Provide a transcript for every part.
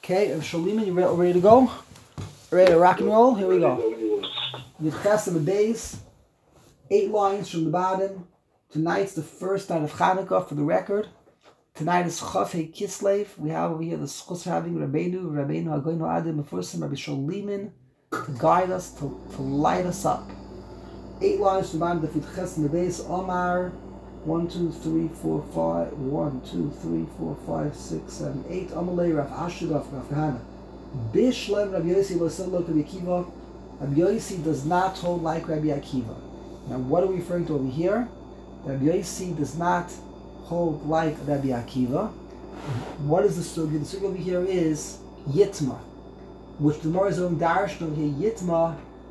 Okay, Shaliman, you ready to go? Ready to rock and roll? Here we go. Yudches of the base, 8 lines from the bottom. Tonight's the first night of Hanukkah for the record. Tonight is Chafei Kislev. We have over here the schus having Rabbeinu Hagoinu Adam Mefusim Rabbi Shaliman to guide us, to light us up. 8 lines from the bottom, the Yudches of the base, Omar. 1, 2, 3, 4, 5. 1, 2, 3, 4, 5, 6, 7, 8. Amalei Rav Asher Rav Kahana. Bishlem Rabbi Yossi Losel Lo Rabbi Akiva. Rabbi Yossi does not hold like Rabbi Akiva. Now, what are we referring to over here? Rabbi Yossi does not hold like Rabbi Akiva. What is the sugya? The sugya over here is Yitma, which the Gemara is on Darish over here. Yitma,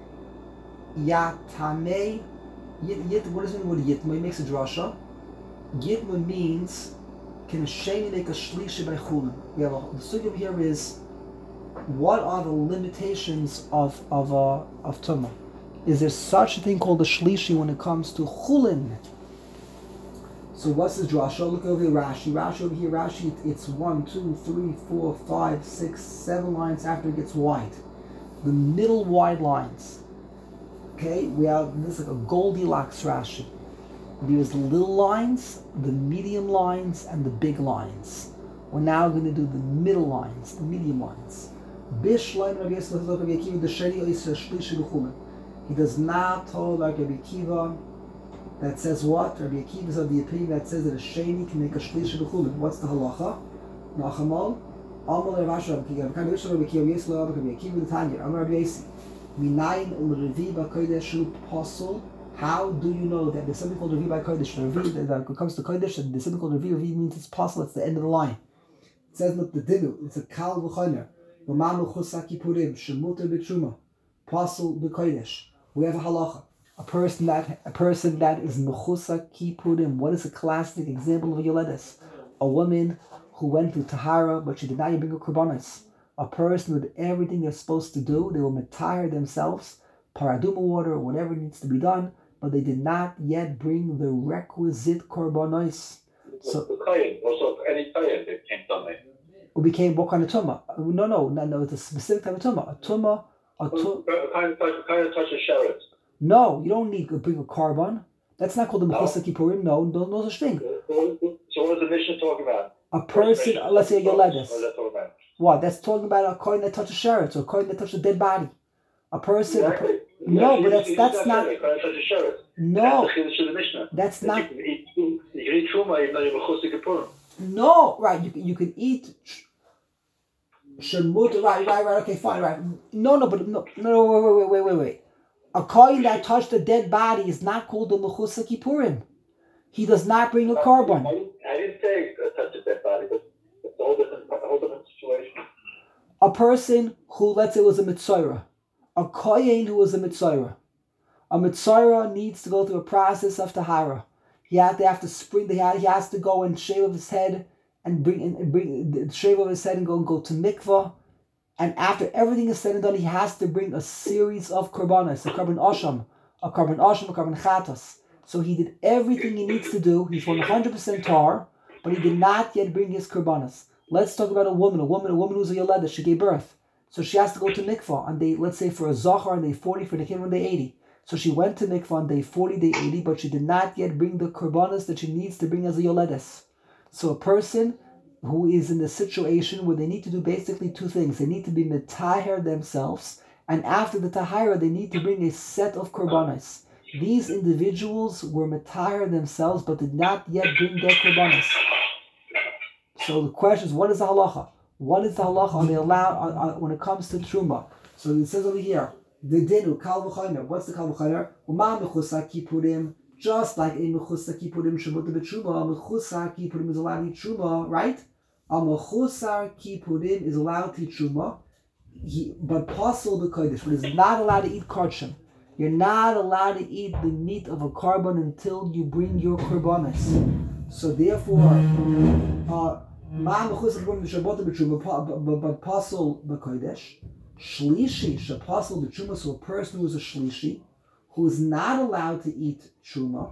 Yatamei. What does it mean with Yitma? He makes a drasha. Yitma means can a sheni make a shlishi by chulin? The sugya over here is what are the limitations of tumah? Is there such a thing called a shlishi when it comes to chulin? So what's the drasha? Look over here, Rashi. Rashi over here, Rashi. It's 1, 2, 3, 4, 5, 6, 7 lines after it gets wide. The middle wide lines. Okay, we have this is like a Goldilocks Rashi. There's the little lines, the medium lines, and the big lines. We're now going to do the middle lines, the medium lines. He does not hold like Rabbi Akiva that says what? Rabbi Akiva is of the opinion that says that a sheni can make a shlishi b'chulin. What's the halacha? Nachamal. Amal Rav Asher Rabbi Akiva. Rabbi Akiva Yisrael Rabbi Akiva the Tanya. Amar Rabbi Yossi. Minayin l'revi b'kodesh pasul. How do you know that there's something called revi by kodesh? Revi, when it comes to kodesh, there's something called revi. Revi means it's pasul. It's the end of the line. It says not the dinu. It's a kal v'chomer. V'manu chusaki purim shemuter b'truma. Pasul b'kodesh. We have a halacha. A person that is mechusa kipurim. What is a classic example of a yoledes? A woman who went through tahara, but she did not bring her korbanos. A person with everything they're supposed to do, they will metire themselves, paraduma water, or whatever needs to be done, but they did not yet bring the requisite korbanos. So also any kohen that came done it. It became what kind of tumah? No. It's a specific type of tumah. Kind of touch a sheret. No, you don't need to bring a carbon. That's not called the Mechusa Kippurim. No such thing. So what is the mission talking about? A person, let's say a Yoledes. What is that talking about? What? That's talking about a coin that touches a sheret, or a coin that touches a dead body. A person. Exactly. No, but that's not. Touch a sheret. No, that's not. You can eat truma even though you're Mechusa Kippurim. No, right? You can eat. Shemut. Right. Okay, fine. Right. No. Wait. A kohen that touched a dead body is not called the Mechusa Kippurim. He does not bring a carbon. I didn't say touch a dead body, but it's a whole different situation. A person who, let's say, was a Mitzorah. A kohen who was a Mitzorah. A Mitzorah needs to go through a process of tahara. He has to go and shave off his head and shave off his head and go to mikvah. And after everything is said and done, he has to bring a series of korbanos, a korban asham, a korban chatas. So he did everything he needs to do. He's 100% tar, but he did not yet bring his korbanos. Let's talk about a woman who's a yoledah. She gave birth, so she has to go to mikvah on day, let's say for a zachar on day 40, for the kid on day 80. So she went to mikvah on day 40, day 80, but she did not yet bring the korbanos that she needs to bring as a yoledes. So a person who is in a situation where they need to do basically 2 things. They need to be metaher themselves, and after the tahara, they need to bring a set of korbanos. These individuals were metaher themselves, but did not yet bring their korbanos. So the question is, what is the halacha? What is the halacha? Are they allowed when it comes to truma? So it says over here, the dinu kal v'chomer. What's the kal v'chomer? Uma mechusa kipurim. Just like a mechusa kipurim shemut b'truma, mechusa kipurim is allowed to eat truma, right? A mechusar kipurim is allowed to eat truma, but pasul b'kodesh, but is not allowed to eat karshim. You're not allowed to eat the meat of a carbon until you bring your korbanos. So therefore, ma mechusar kipurim shabbat b'truma, but pasul b'kodesh. Shlishi shapasul b'truma. So a person who is a shlishi who is not allowed to eat truma.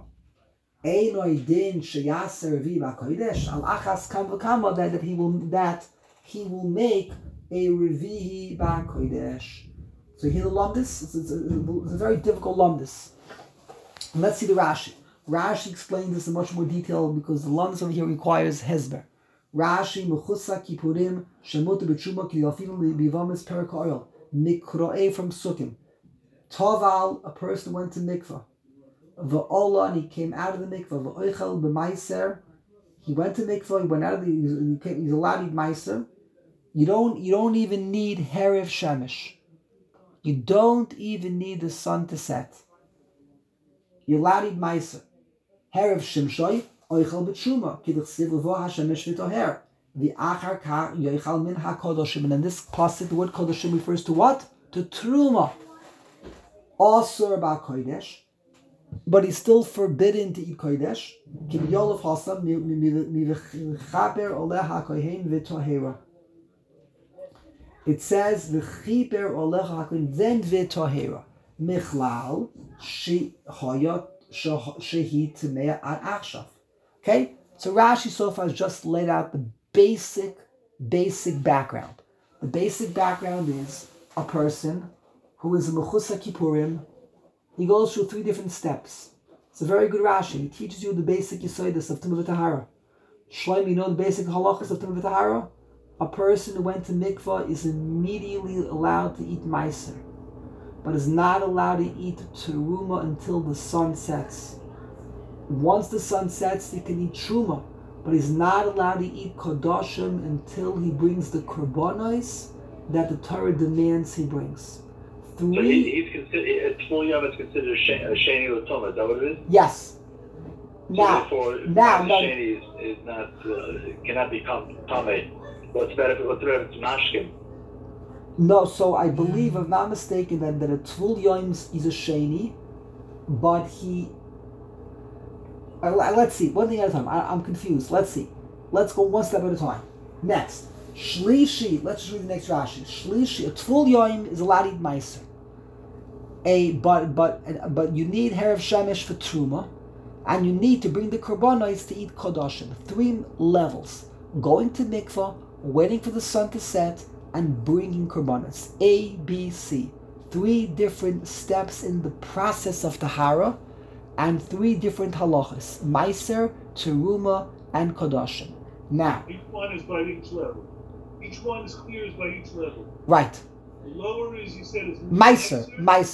That he will make a revihi ba'kodesh. So here the lumdis, it's a very difficult lumdis. And let's see the Rashi. Rashi explains this in much more detail because the lumdis over here requires hezber. Rashi mechusa kipurim shemuta b'tshuma ki yafinu bivamis perak oil mikroe from sukkim. Toval, a person went to mikvah. V'ola, and he came out of the mikvah. V'oichel b'maiser, he went to mikvah. He went out of he's allowed to eat maiser. You don't even need herav shemesh. You don't even need the sun to set. You're allowed to eat maiser. Herav shimshoi oichel b'tshuma ki d'chsiv l'vo hashemesh v'toher v'achar ka yoichel min hakodoshim. And in this pasuk, the word kodoshim refers to what? To truma. Also about kodesh, but he's still forbidden to eat kodesh. Kim yolov hasam mi'v'chaper oleha kohen v'tohera. It says v'chiper oleha kohen then v'tohera michlal shehayot shehi t'mea ad achshav. Okay, so Rashi so far has just laid out the basic background. The basic background is a person who is a mechusa kippurim. He goes through 3 different steps. It's a very good Rashi. He teaches you the basic yisoidus of Tumah V'Tahara. Shloim, you know the basic halachas of Tumah V'Tahara? A person who went to mikvah is immediately allowed to eat meiser, but is not allowed to eat teruma until the sun sets. Once the sun sets, he can eat truma, but he's not allowed to eat kodoshim until he brings the korbanos that the Torah demands he brings. So he's considered, Shmuel Yom is considered a sheni l'toma. Is that what it is? Yes. So Now, sheni is not cannot become tame. What's better if it's mashkim? No, so I believe, if I'm not mistaken, that a tvul yom is a sheni, but he. Let's see. One thing at a time. I'm confused. Let's see. Let's go one step at a time. Next. Shlishi, let's just read the next Rashi. Shlishi, a tvul yom is allowed to eat meiser. But you need herav shemesh for truma, and you need to bring the korbanos to eat kodoshim. 3 levels: going to mikvah, waiting for the sun to set, and bringing korbanos. A, B, C. 3 different steps in the process of tahara, and 3 different halachas: meiser, teruma, and kodoshim. Now, each one is by each level. Each one is clear by each level. Right. The lower is, you said, is Meiser,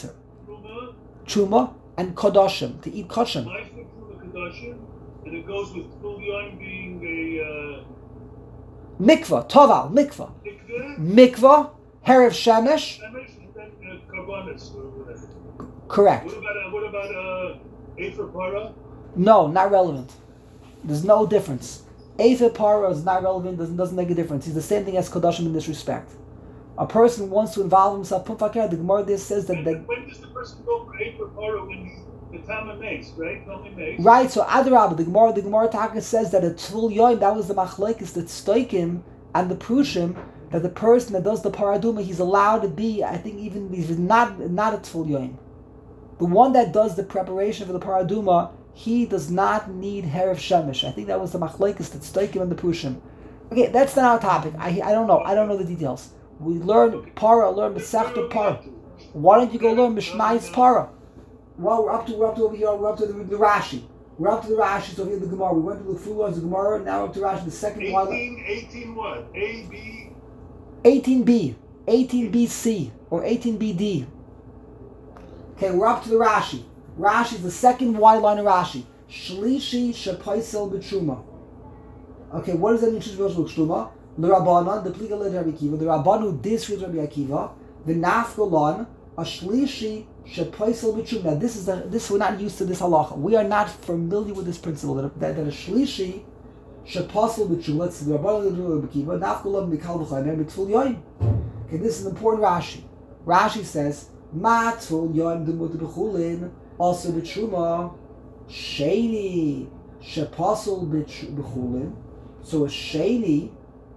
Truma, Truma, and Kodoshim, to eat Koshim. Meiser, Truma, Kodoshim, and it goes with Tvul Yom being a Mikvah, Toval, Mikvah. Mikvah, Herav Shemesh. And then Karbanis, or whatever. Correct. What about Efer Para? No, not relevant. There's no difference. Efer Para is not relevant, doesn't make a difference. He's the same thing as Kodoshim in this respect. A person wants to involve himself. The Gemara there says that. When does the person go for Efer Para? When the Tama Mace, right? Right. So Adarab, the Gemara Taka says that a Tvul Yom, that was the machlekes, the Stoikim and the Prushim, that the person that does the Paraduma, he's allowed to be, I think, even if he's not a Tvul Yom. The one that does the preparation for the Paraduma, he does not need herav shemesh. I think that was the machlekes, that Stoikim and the Prushim. Okay, that's not our topic. I don't know the details. We learn Para, learn Masechta Para. Why don't you go learn Mishmai's Para? Well, we're up to over here. We're up to the Rashi. We're up to the Rashi. So here the Gemara. We went to the full ones of the Gemara. Now up to Rashi. The second 18 one. 18 what? A B. 18b, 18bc, or 18bd. Okay, we're up to the Rashi. Rashi is the second wide line of Rashi. Shlishi shepaisel b'truma. Okay, what does that mean? Shlishi b'truma. The Rabbanan, the Pliga led Rabbi Akiva, the Rabbanu disagrees Rabbi Akiva, the Nafgolan, a Shlishi shepaisel b'truma. Now this we're not used to this halacha. We are not familiar with this principle that a Shlishi shepaisel b'truma. Let's see, the Rabbanu led Rabbi Akiva, Nafgolan mikal v'chayim b'tful yoyim. Okay, this is an important Rashi. Rashi says, Ma tful yoyim demut b'chulin, also b'truma, sheni shepaisel b'chulin. So a sheni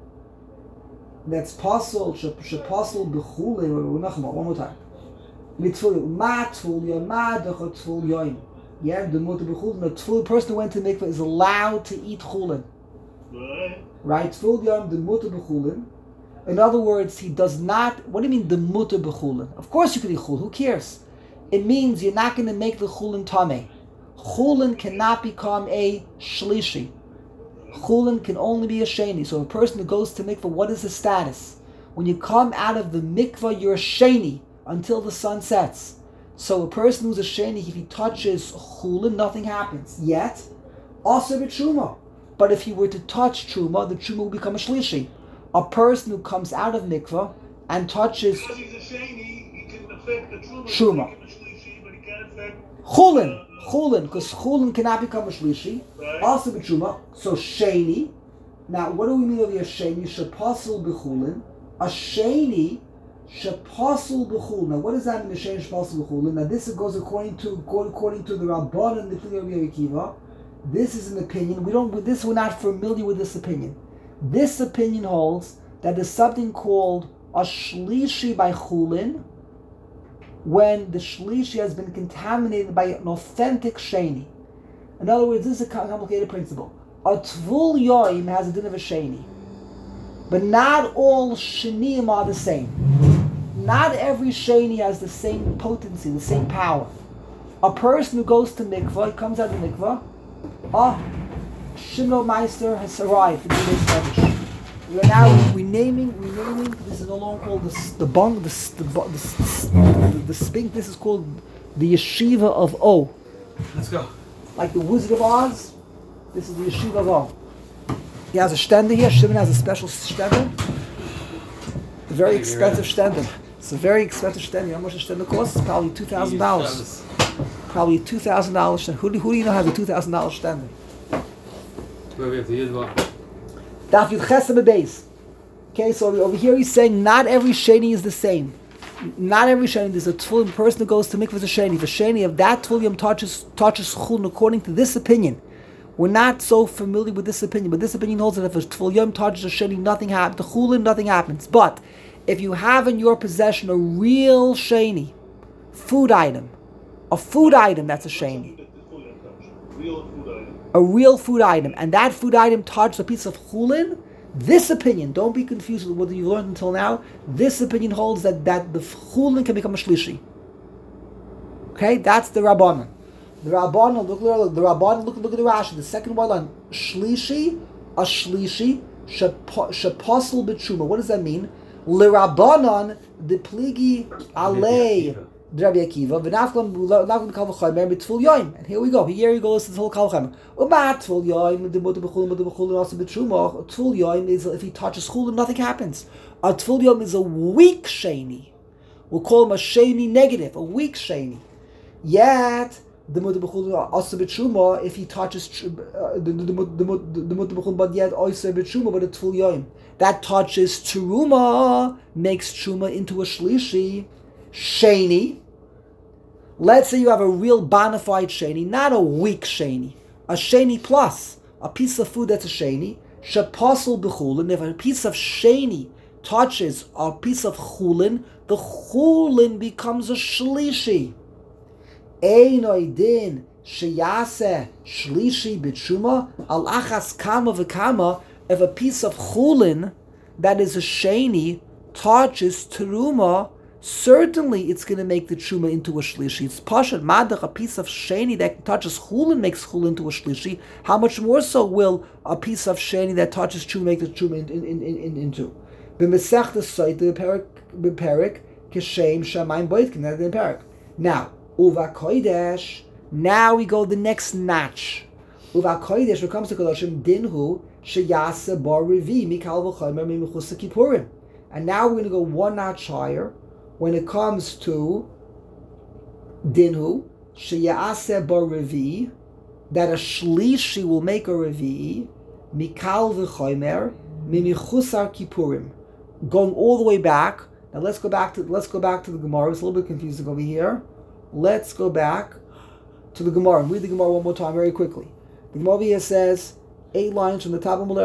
that's possible shepasul b'chulin, one more time. Mitzvul ma tful yoyim ma dechot tful yoyim. Yeah, the mutter b'chulin. The tful person who went to mikveh is allowed to eat chulin. Right? Tful yoyim the mutter b'chulin. In other words, he does not. What do you mean the mutter b'chulin? Of course you could eat chul. Who cares? It means you're not going to make the chulin tameh. Chulin cannot become a shlishi. Chulin can only be a sheni. So a person who goes to mikvah, what is his status? When you come out of the mikvah, you're a sheni until the sun sets. So a person who's a sheni, if he touches chulin, nothing happens. Yet, also with truma. But if he were to touch truma, the truma will become a shlishi. A person who comes out of mikvah and touches Because he's a sheni, he can affect the truma. Truma. He can make him a shlishi, but he can't affect chulin, because chulin cannot become a shlishi. Right. Also with truma. So sheni. Now, what do we mean over here? Sheni shepasul b'chulin. A sheni shepasul b'chulin. Now, what does that mean? A sheni shepasul b'chulin. Now, this goes according to the Rabban and the Pligi of Rabbi Akiva. This is an opinion. We're not familiar with this opinion. This opinion holds that there's something called a shlishi by chulin when the shlishi has been contaminated by an authentic sheni. In other words, this is a complicated principle. A tvul yoim has a din of a sheni, but not all sheniim are the same. Not every sheni has the same potency, the same power. A person who goes to mikvah, he comes out of the mikvah, Shimno Meister has arrived for today's Kaddish. We are now renaming. This is no longer called the spink. This is called the Yeshiva of O. Let's go. Like the Wizard of Oz. This is the Yeshiva of O. He has a stender here. Shimon has a special stender. A very expensive stender. It's a very expensive stender. You know how much a stender costs? It's probably $2,000. Probably $2,000. Who do you know has a $2,000 stender? Where we have to use one. Daf Yud Chesed Bebeis. Okay, so over here he's saying not every sheni is the same. Not every sheni. There's a tefillim person who goes to mikvah is a sheni. The sheni of that tefillim touches chulin according to this opinion. We're not so familiar with this opinion, but this opinion holds that if a tefillim touches a sheni, nothing happens. The chulin, nothing happens. But if you have in your possession a real sheni, food item, a food item that's a sheni. Real food item. A real food item, and that food item touched a piece of chulin, this opinion, don't be confused with what you learned until now, this opinion holds that the chulin can become a shlishi. Okay, that's the Rabbanan. The Rabbanan, look at the Rashi, the second one line, shlishi, a shlishi, shepasul b'tshuma. What does that mean? L'Rabbanan, the pligi alei, Rabbi Akiva, and here we go. Here he goes to the whole kalchem. Tvul yoim is if he touches chulin, nothing happens. A tvul yoim is a weak sheni. We'll call him a sheni negative, a weak sheni. Yet the mutter b'chulin also b'tshuma if he touches the mutter b'chulin, but yet also b'tshuma, but a tvul yoim that touches teruma makes truma into a shlishi sheni. Let's say you have a real bona fide sheni, not a weak sheni, a sheni plus, a piece of food that's a sheni, shepasul b'chulin. If a piece of sheni touches a piece of chulin, the chulin becomes a shlishi. Einoi din sheyase shlishi b'tshuma al achas kama v'kama. If a piece of chulin that is a sheni touches teruma, certainly it's going to make the truma into a shlishi. It's pashat madach, a piece of sheni that touches chulin makes chulin into a shlishi. How much more so will a piece of sheni that touches truma make the truma into? B'mesech the site the perik kishem shamayim boitkin. That's the perik. Now uva kodesh. Now we go the next notch. Uva kodesh. When it comes to kodoshim dinhu sheyase bar revi mikal v'chomer mimichus kippurim. And now we're going to go one notch higher. When it comes to dinhu, sheyase bar revi, that a shlishi will make a revi, mikal v'chomer, mimichusar kippurim, going all the way back. Now let's go back to the Gemara. It's a little bit confusing over here. Let's go back to the Gemara and read the Gemara one more time very quickly. The Gemara here says 8 lines from the top of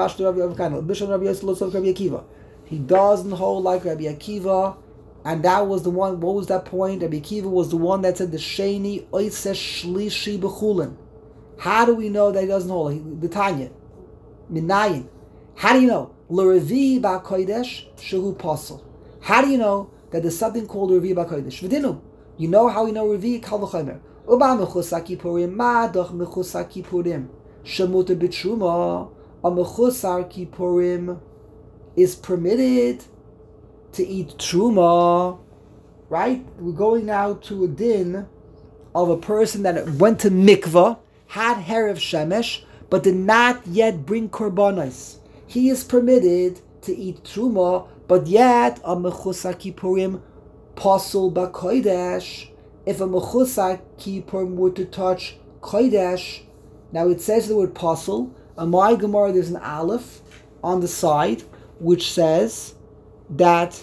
Rabbi Akiva. He doesn't hold like Rabbi Akiva. And that was the one, what was that point? Rabbi Akiva was the one that said the sheni oise shlishi b'chulin. How do we know that he doesn't hold it? The Tanya. Minayin. How do you know? l'revi ba'kodesh shehu pasel. How do you know that there's something called revi ba'kodesh? V'dinu. You know how we know revi? Kal v'chomer. Uba mechusar kippurim ma'adach mechusar kippurim shemuter b'truma. A mechusar kippurim is permitted to eat truma. Right? We're going now to a din of a person that went to mikvah, had Herav Shemesh, but did not yet bring korbanos. He is permitted to eat truma, but yet a mechusar kippurim pasul b'kodesh. If a mechusar kippurim were to touch kodesh, now it says the word pasul. In my Gemara, there's an aleph on the side which says that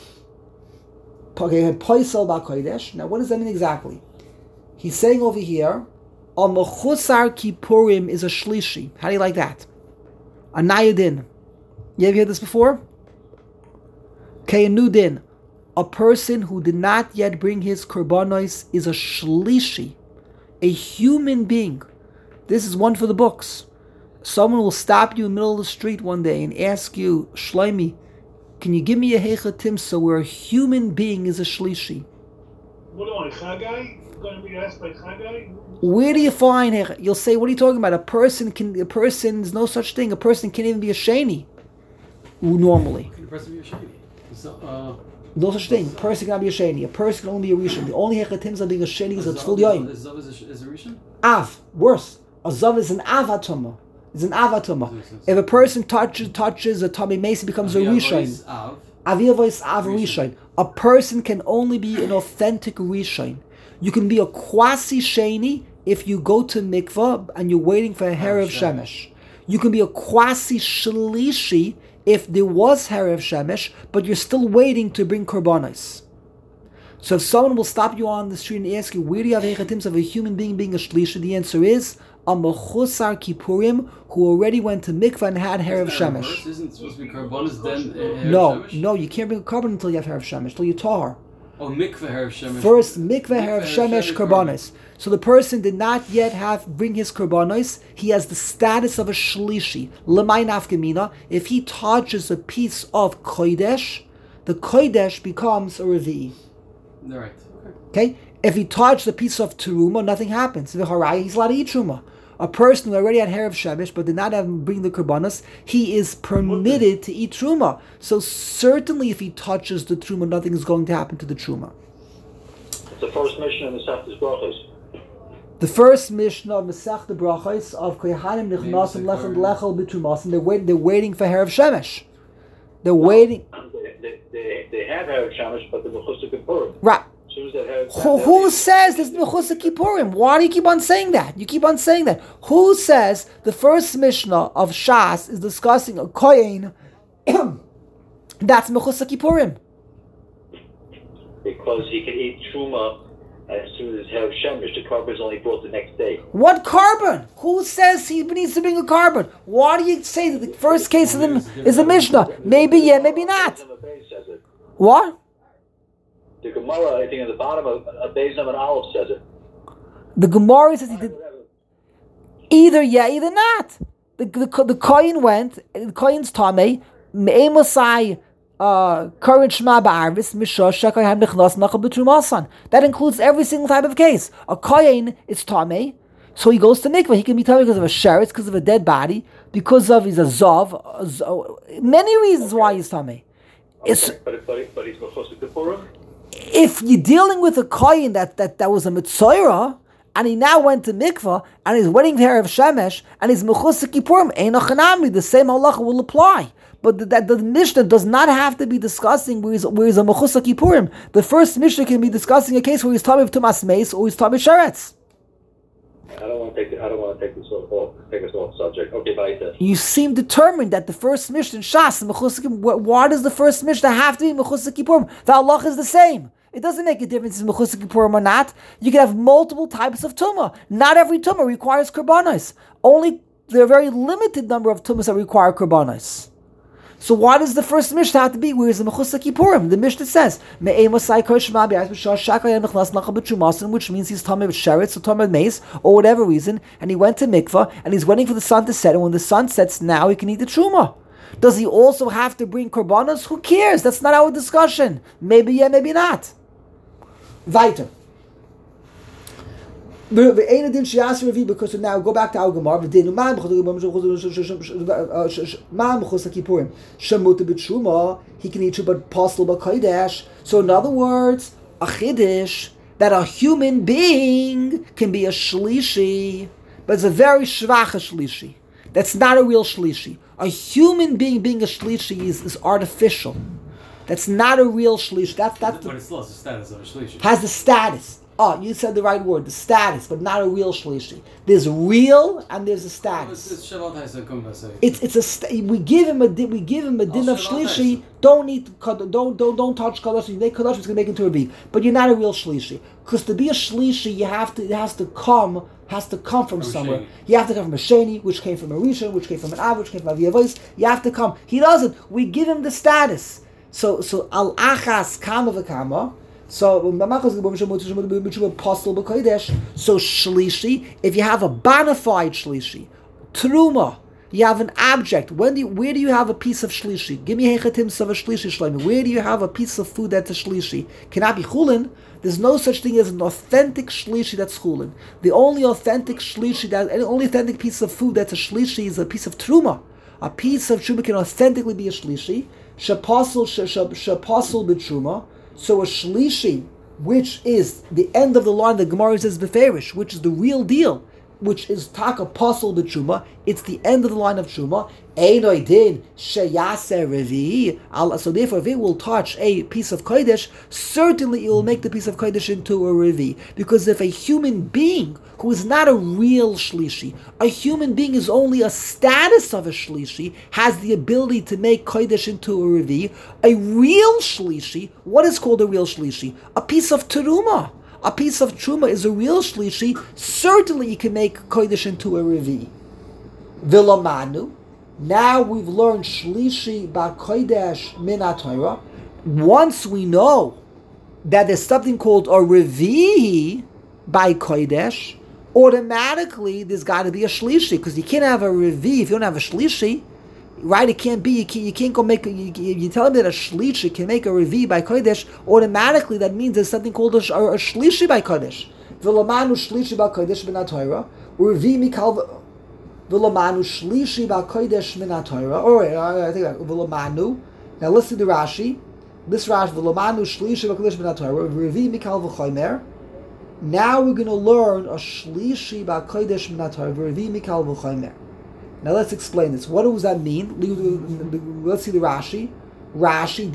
pasul b'kodesh. Now, what does that mean exactly? He's saying over here, a mechusar kippurim is a shlishi. How do you like that? A nayadin. You ever heard this before? Okay, a new din. A person who did not yet bring his korbanos is a shlishi, a human being. This is one for the books. Someone will stop you in the middle of the street one day and ask you, Shloimi, can you give me a heicha timsa where a human being is a shlishi? What am I, Chagai? Going to be asked by Chagai? Where do you find heicha? You'll say, what are you talking about? A person, there's no such thing. A person can't even be a sheni. Normally. Can a person be a sheni? No such thing. A person cannot be a sheni. A person can only be a rishon. The only heicha timsa being a sheni is a tful yoyim. Is Zav is a rishon? Av. Worse. A zav is an avatuma. It's an avatuma. If a person touches a tummy mace, becomes a rishon. Aviyavois av rishon. A person can only be an authentic rishon. You can be a quasi sheni if you go to mikvah and you're waiting for a herav shemesh. You can be a quasi shlishi if there was herav shemesh, but you're still waiting to bring korbanos. So if someone will stop you on the street and ask you, where do you have heichatims of a human being being a shlishi? The answer is a mechusar kippurim who already went to mikvah and had herav shemesh. Isn't it supposed to be korbanos then herav shemesh? No, you can't bring a korban until you have herav shemesh, until you tahar. Oh, mikveh herav shemesh. First, mikveh herav shemesh korbanos. So the person did not yet bring his korbanos. He has the status of a shlishi. L'may nafkamina. If he touches a piece of kodesh, the kodesh becomes a revi. Right. Okay. If he touched a piece of teruma, nothing happens. He's allowed to eat teruma. A person who already had herav shemesh but did not bring the korbanos, he is permitted to eat truma. So certainly, if he touches the truma, nothing is going to happen to the truma. It's the first mission in the Seftas Brachos. The first mission of Masechta Brachos of Kohanim Nichnasim Lechem Lechel B'Trumasim. They're waiting for herav shemesh. They're waiting. They have herav shemesh, but the mechusar kippurim. Right. Who says there's mechusar kippurim? Why do you keep on saying that? You keep on saying that. Who says the first Mishnah of Shas is discussing a kohen that's mechusar kippurim? Because he can eat truma as soon as herav shemesh. The korban is only brought the next day. What carbon? Who says he needs to bring a carbon? Why do you say that the first case of them is a Mishnah? Maybe yeah, maybe not. What? The Gemara, I think, at the bottom of Beis Nam and Aleph says it. The Gemara says he did either yeah, either not. The Kohen went. The Kohen's Tamei Me'emosai current Shema Ba'arvis Mishosh Shekayim Nechnas Nachal B'Trumasan. That includes every single type of case. A Kohen is Tamei, so he goes to mikvah. He can be Tamei because of a sheretz, because of a dead body, because of he's a zav. Many reasons why he's Tamei. But he's mechusar kippurim. If you're dealing with a kohen that was a mitzorah, and he now went to mikvah, and he's waiting for herav shemesh, and he's mechusar kippurim, ein achanami, the same halacha will apply. But the Mishnah does not have to be discussing where he's a mechusar kippurim. The first Mishnah can be discussing a case where he's talking of tumas meis or he's talking sheretz. I don't want to take this off subject. Okay, bye. You seem determined that the first Mishnah in Shas, why does the first Mishnah have to be mechusar kippurim? The halacha is the same. It doesn't make a difference if it's mechusar kippurim or not. You can have multiple types of tumah. Not every tumah requires korbanos. Only there are a very limited number of tumahs that require korbanos. So why does the first Mishnah have to be where is the mechusar kippurim? The Mishnah says which means he's tamei with sheretz or tamei with mace or whatever reason, and he went to mikvah and he's waiting for the sun to set, and when the sun sets now he can eat the truma. Does he also have to bring korbanos? Who cares? That's not our discussion. Maybe yeah, maybe not. Weiter. Because now go back to our Gemara. He can eat but possible b'kodesh. So in other words, a chiddush that a human being can be a shlishi, but it's a very shvacha shlishi. That's not a real shlishi. A human being a shlishi is artificial. That's not a real shlishi. But it still has the status of a shlishi. Has the status. Oh, you said the right word, the status, but not a real shlishi. There's real and there's a status. We give him a din of shlishi. Don't touch kadosh. You make kadosh, it's gonna make it into a V. But you're not a real shlishi, because to be a shlishi, it has to come from somewhere. You have to come from a sheni, which came from a rishon, which came from an av, which came from a v'yavois. You have to come. He doesn't. We give him the status. So al achas kama v'kama. So shlishi, if you have a bona fide shlishi, truma, you have an object. Where do you have a piece of shlishi? Give me hechatim of a shlishi shleimi. Where do you have a piece of food that's a shlishi? Cannot be chulin. There's no such thing as an authentic shlishi that's chulin. The only authentic shlishi, only authentic piece of food that's a shlishi is a piece of truma. A piece of truma can authentically be a shlishi. Shapasul b'truma. So a shlishi, which is the end of the line that Gemara says beferish, which is the real deal, which is taka pasul b'truma, it's the end of the line of truma. Einoi din sheyaser revi. So therefore, if it will touch a piece of kodesh, certainly it will make the piece of kodesh into a revi. Because if a human being who is not a real shlishi, a human being is only a status of a shlishi, has the ability to make kodesh into a revi. A real shlishi, what is called a real shlishi? A piece of teruma. A piece of truma is a real shlishi. Certainly you can make kodesh into a revi. Vilamanu. Now we've learned shlishi ba kodesh min haTorah. Once we know that there's something called a revi by kodesh, automatically there's got to be a shlishi, because you can't have a revi if you don't have a shlishi, right? It can't be. You can't go make. You tell me that a shlishi can make a revi by kodesh. Automatically, that means there's something called a shlishi by kodesh. V'lamanu shlishi ba kodesh min haTorah. Revi mikal. V'lamanu shlishi ba kodesh min haTorah. All right, I think that v'lamanu. Now listen to Rashi. This Rashi v'lamanu shlishi ba kodesh min haTorah. Revi mikal v'chomer. Now we're going to learn a shlishi ba kodesh min haTorah. Revi mikal v'chomer. Now let's explain this. What does that mean? Let's see the Rashi. Rashi,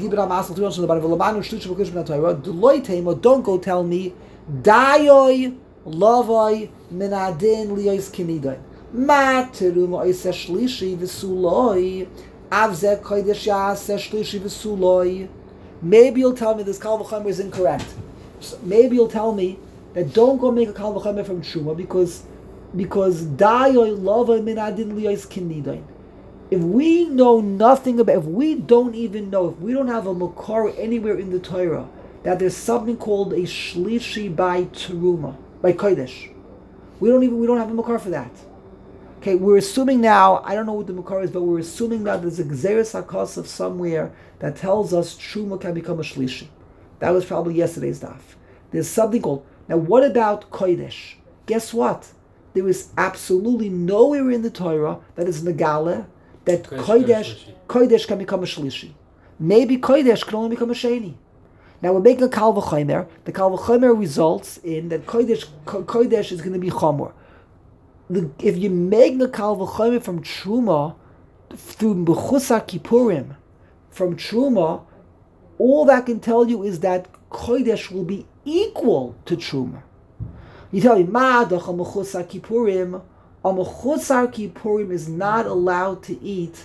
don't go tell me, Dayoi lavoi minadin liyos kinidoin. Ma teruma oise shlishi v'suloi, avze kodesh yase shlishi v'suloi. Maybe you'll tell me this kal v'chomer is incorrect. Maybe you'll tell me that don't go make a kal v'chomer from truma because dayoi lavoi minadin liyos kinidoin. If we know nothing about, if we don't even know, if we don't have a makor anywhere in the Torah that there's something called a shlishi by teruma, by kodesh, we don't have a makor for that. Okay, we're assuming now, I don't know what the makor is, but we're assuming that there's a gzeres hakos of somewhere that tells us truma can become a shlishi. That was probably yesterday's daf. There's something called, now what about kodesh? Guess what? There is absolutely nowhere in the Torah that is negale that kodesh can become a shlishi. Maybe kodesh can only become a sheni. Now we're making a kal v'chomer. The kal v'chomer results in that kodesh is going to be chomer. If you make the kal v'chomer from truma through b'chusa kippurim, from truma, all that can tell you is that kodesh will be equal to truma. You tell me, ma'adach b'chusa kippurim. A mechusar kippurim is not allowed to eat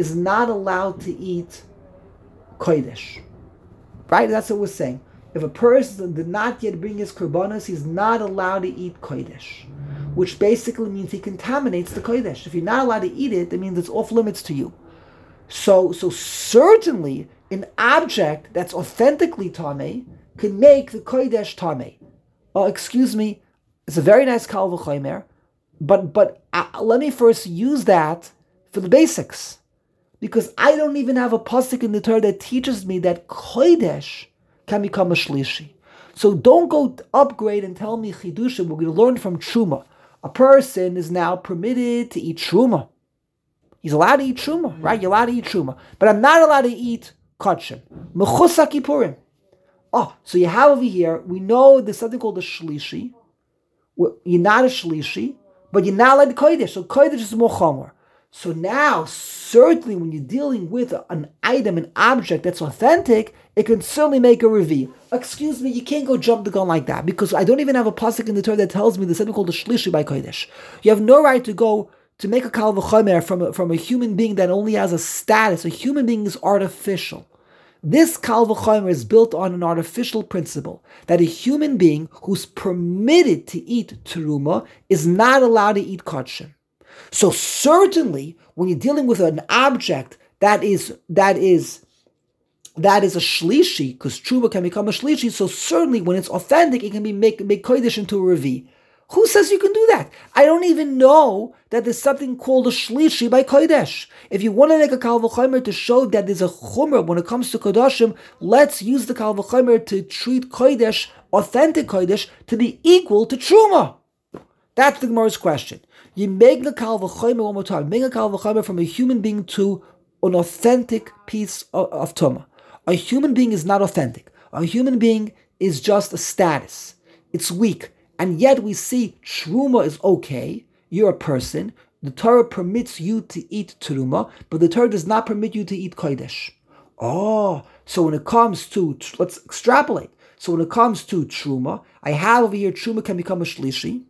kodesh. Right? That's what we're saying. If a person did not yet bring his korbanos, he's not allowed to eat kodesh, which basically means he contaminates the kodesh. If you're not allowed to eat it, that means it's off limits to you. So certainly an object that's authentically tamei can make the kodesh tamei. Oh, excuse me, it's a very nice kal v'chomer. But let me first use that for the basics. because I don't even have a pasuk in the Torah that teaches me that kodesh can become a shlishi. So don't go upgrade and tell me chidushim. We're going to learn from truma. A person is now permitted to eat truma. He's allowed to eat truma, right? You're allowed to eat truma, but I'm not allowed to eat kachim. Mechus HaKippurim. Oh, so you have over here, we know there's something called a shlishi. You're not a shlishi, but you're not allowed to kodesh. So kodesh is more chomer. So now, certainly when you're dealing with an item, an object that's authentic, it can certainly make a reveal. Excuse me, you can't go jump the gun like that, because I don't even have a pasuk in the Torah that tells me there's something called a shlishi by kodesh. You have no right to go to make a kal v'chomer from a human being that only has a status. A human being is artificial. This kal v'chomer is built on an artificial principle that a human being who's permitted to eat teruma is not allowed to eat kachim. So certainly, when you're dealing with an object that is a shlishi, because truma can become a shlishi, so certainly when it's authentic, it can be make kodesh into a revi. Who says you can do that? I don't even know that there's something called a shlishi by kodesh. If you want to make a kal v'chomer to show that there's a chumrah when it comes to kodashim, let's use the kal v'chomer to treat kodesh, authentic kodesh, to be equal to truma. That's the Gemara's question. You make the kal v'chomer one more time. Make a kal v'chomer from a human being to an authentic piece of tumah. A human being is not authentic. A human being is just a status. It's weak. And yet we see truma is okay. You're a person. The Torah permits you to eat truma, but the Torah does not permit you to eat kodesh. Oh, so when it comes to, let's extrapolate. So when it comes to truma, I have over here truma can become a shlishi.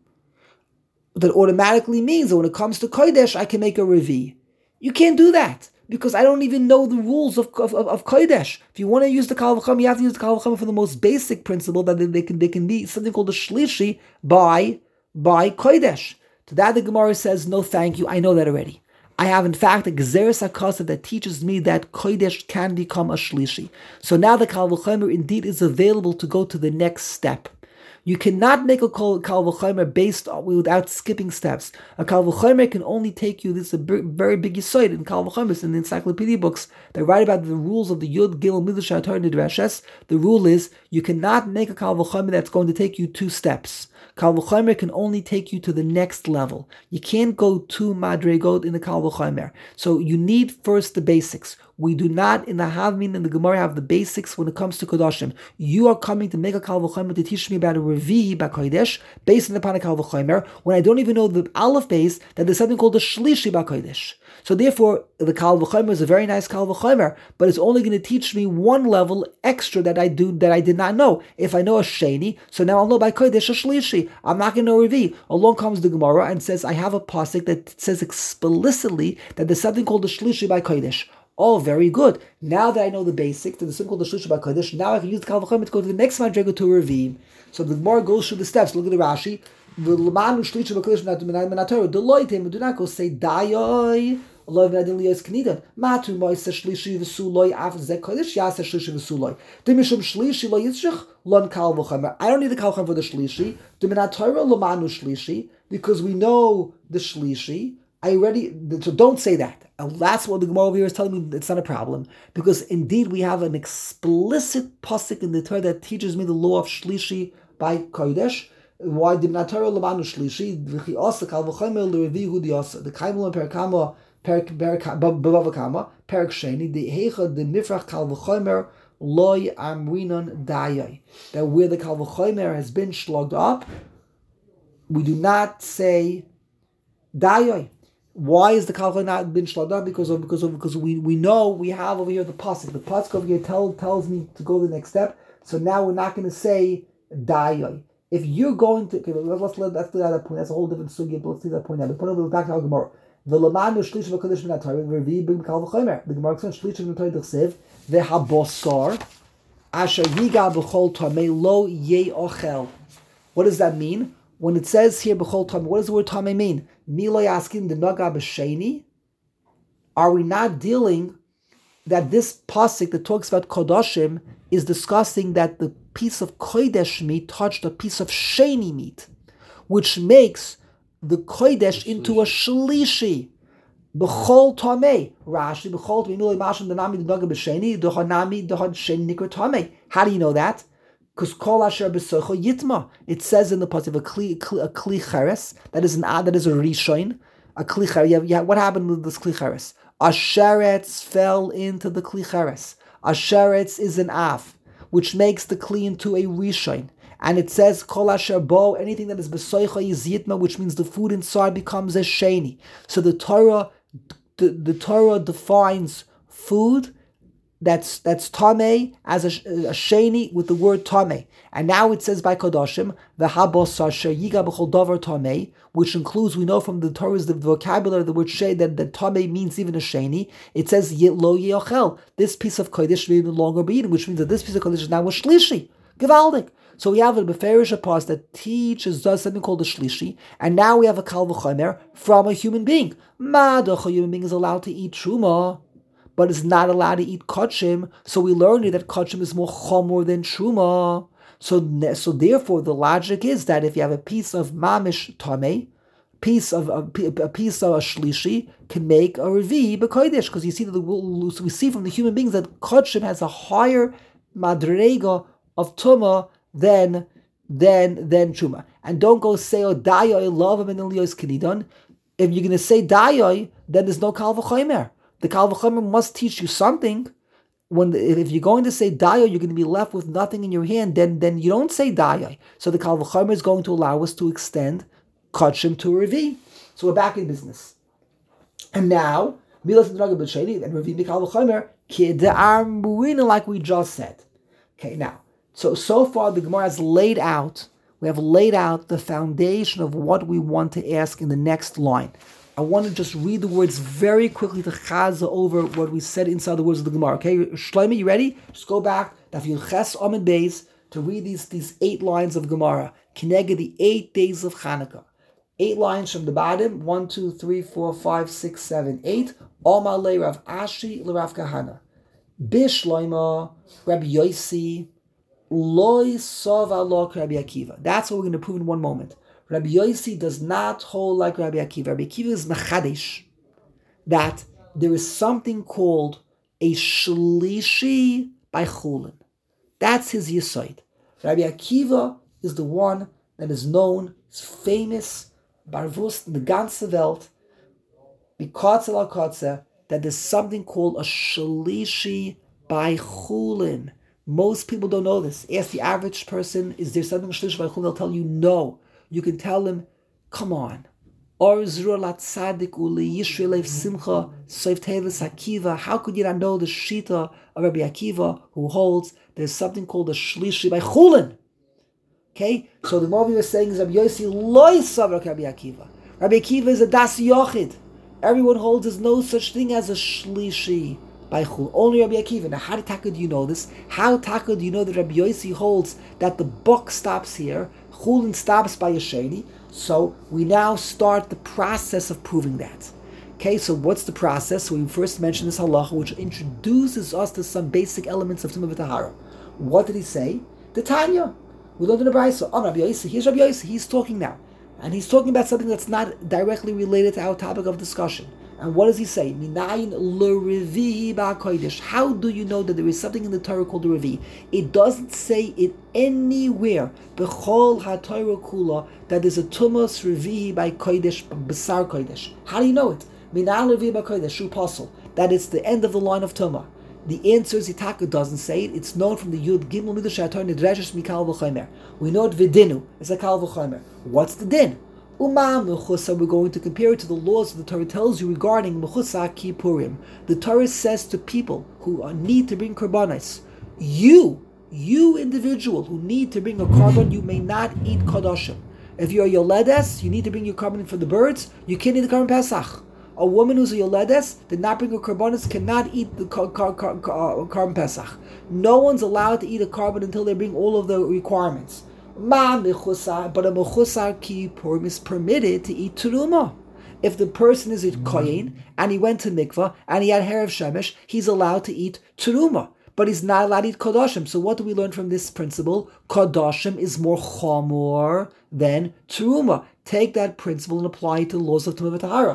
That automatically means that when it comes to kodesh, I can make a revi. You can't do that, because I don't even know the rules of kodesh. If you want to use the kal v'chomer, you have to use the kal v'chomer for the most basic principle that they can be something called a shlishi by kodesh. To that the Gemara says, no thank you, I know that already. I have in fact a gezeres hakasa that teaches me that kodesh can become a shlishi. So now the kal v'chomer indeed is available to go to the next step. You cannot make a kal v'chomer without skipping steps. A kal v'chomer can only take you, this is a very big yisoid in kal v'chomers, in the encyclopedia books that write about the rules of the Yud Gil Midrash HaTorah Nidreshes. The rule is, you cannot make a kal v'chomer that's going to take you 2 steps. Kal v'chomer can only take you to the next level. You can't go 2 madregot in the kal v'chomer. So you need first the basics. We do not, in the Havmin and the Gemara, have the basics when it comes to Kodashim. You are coming to make a kal v'chomer to teach me about a revi'i b'kodesh, based upon a kal v'chomer, when I don't even know the aleph base, that there's something called a shlishi b'kodesh. So therefore, the kal v'chomer is a very nice kal v'chomer, but it's only going to teach me one level extra that I did not know. If I know a sheni, so now I'll know by kodesh a shlishi. I'm not going to know revi'i. Along comes the Gemara and says, I have a pasuk that says explicitly that there's something called a shlishi by kodesh. Oh, very good. Now that I know the basics, the simple the shlishi b'kodesh, now I can use the kal v'chomer to go to the next madrega to revi'im. So the Gemara goes through the steps. Look at the Rashi. The lamanu shlishi b'kodesh minator. Deloitem. Do not go say dayoi. Allah v'nadin liyos knidan. Matu moise shlishi v'suloi af ze kodesh yase shlishi v'suloi. Dimishum shlishi lo yitzchich lon kal v'chomer. I don't need the kal v'chomer for the shlishi. The minator lamanu shlishi, because we know the shlishi. So don't say that. And that's what the Gemara over here is telling me, it's not a problem. Because indeed we have an explicit pasuk in the Torah that teaches me the law of shlishi by kodesh. Why did not Torah lamanu shlishi? V'chi asa kal v'chomer l'revi hu di asa. The kaimul and perakama, b'vavakama, perak sheni, the heicha, the mifrach kal v'chomer, loy amrinon dayai. That where the kal v'chomer has been slugged up, we do not say dayai. Why is the kal v'chomer not been slugged up? Because we know we have over here the pasuk. The pasuk over here tells me to go the next step. So now we're not going to say dayai. If you're going to, okay, let's do that point. That's a whole different sugya. But let's see that point now. The point of the Dr. Gemara. The lamanu shlish v'kodesh min haTorah v'revi b'im kal v'chomer. The Gemara says shlish min haTorah d'chsev v'habosar asher yiga b'chol tamei lo ye'ochel. What does that mean? When it says here b'chol tamei, what does the word tamei mean? Mi lo yaskin the naga b'sheni. Are we not dealing that this pasuk that talks about kodashim is discussing that the piece of kodesh meat touched a piece of sheni meat, which makes the kodesh into a shlishi. B'chol tamei. Rashi, b'chol tamei miloi mashim danami d'naga b'sheni, d'hanami d'had sheni nikra tamei. How do you know that? Because kol asher b'socho yitma. It says in the pasuk a kli cheres, that is a rishon, a kli cheres. Yeah, what happened with this kli cheres? Asheretz fell into the kli cheres. Asheretz is an af, which makes the kli into a rishon. And it says kol asher bo, anything that is b'socho is yitma, which means the food inside becomes a sheni. So the Torah defines food that's tamei as a sheni with the word tamei. And now it says by Kodoshim, v'habos asher yiga b'chol davar tamei, which includes, we know from the Torah's the vocabulary, the word shay, that tamei means even a sheni. It says lo yochel, this piece of kodesh may no longer be eaten, which means that this piece of kodesh is now a shlishi, gewaldik. So we have a beferish past that does something called a shlishi, and now we have a kal v'chomer from a human being. A human being is allowed to eat truma, but is not allowed to eat kachim. So we learned that kachim is more chomor than truma. So therefore, the logic is that if you have a piece of mamish tamei, a piece of a shlishi can make a revi b'kodesh, because you see that we see from the human beings that kachim has a higher madrega of tuma than truma. And don't go say dayoy love him in Elios Kenidon. If you're going to say dayoy, then there's no kal v'chomer. The kal v'chomer must teach you something. If you're going to say dayoy, you're going to be left with nothing in your hand. Then you don't say dayoy. So the kal v'chomer is going to allow us to extend kachim to revi. So we're back in business. And now milas and draga b'sheni and revi mikal v'chomer k'de'ar muina, like we just said. Okay, now. So far the Gemara has laid out, we have laid out the foundation of what we want to ask in the next line. I want to just read the words very quickly to chaza over what we said inside the words of the Gemara. Okay, Shlomi, you ready? Just go back, Daf Yud Ches Amud Beis, to read these 8 lines of Gemara. Kineged the 8 days of Chanukah. 8 lines from the bottom, 1, 2, 3, 4, 5, 6, 7, 8. Omar le Rav Ashi le Rav Kahana. Bishloima, Rabbi Yossi, Loi Sova Lo Rabbi Akiva. That's what we're going to prove in one moment. Rabbi Yossi does not hold like Rabbi Akiva. Rabbi Akiva is machadish, that there is something called a shlishi by chulin. That's his yisoid. Rabbi Akiva is the one that is known, is famous, barvust in the ganze Welt, bikotze la kotze, that there's something called a shlishi by chulin. Most people don't know this. Ask the average person, is there something shlish by chulin? They'll tell you no. You can tell them, come on. How could you not know the shita of Rabbi Akiva, who holds there's something called a shlishi by chulin? Okay, so the more we were saying is Rabbi Yossi loy savrak Rabbi Akiva. Rabbi Akiva is a das yochid. Everyone holds there's no such thing as a shlishi by chul. Only Rabbi Akiva. Now, how do you know this? How do you know that Rabbi Yossi holds that the buck stops here, chulin stops by a sheni? So we now start the process of proving that. Okay, so what's the process? So we first mentioned this halacha, which introduces us to some basic elements of Tumah v'Tahara. What did he say? The Tanya. We learned in the Brayso. Oh, Rabbi Yossi. Here's Rabbi Yossi. He's talking now. And he's talking about something that's not directly related to our topic of discussion. And what does he say? Minayin l'revihi ba'kodesh. How do you know that there is something in the Torah called the revi? It doesn't say it anywhere, b'chol ha'Torah kula, that there's a tumas revihi by kodesh, b'sar kodesh. How do you know it? Minayin l'revihi ba'kodesh, shu pasel, that it's the end of the line of tumah. The answer is Itaka doesn't say it. It's known from the Yud Gimel Midrash HaTorah Nidreshes Mikal V'Chomer. We know it Vidinu. It's a Kal V'Chomer. What's the din? Uma Mechusa. We're going to compare it to the laws the Torah tells you regarding Mechusa Kippurim. The Torah says to people who need to bring korbanos, you individual who need to bring a korban, you may not eat kadoshim. If you're a yoledes, you need to bring your korban for the birds. You can't eat the korban Pesach. A woman who's a yoledes did not bring a korbanos cannot eat the korban Pesach. No one's allowed to eat a korban until they bring all of the requirements. But a mechusar kippurim is permitted to eat teruma. If the person is a kohen and he went to mikvah and he had hair of shemesh, he's allowed to eat teruma. but he's not allowed to eat Kodashim. So what do we learn from this principle? Kodashim is more Chamor than Teruma. Take that principle and apply it to the laws of Tumah V'Tahara.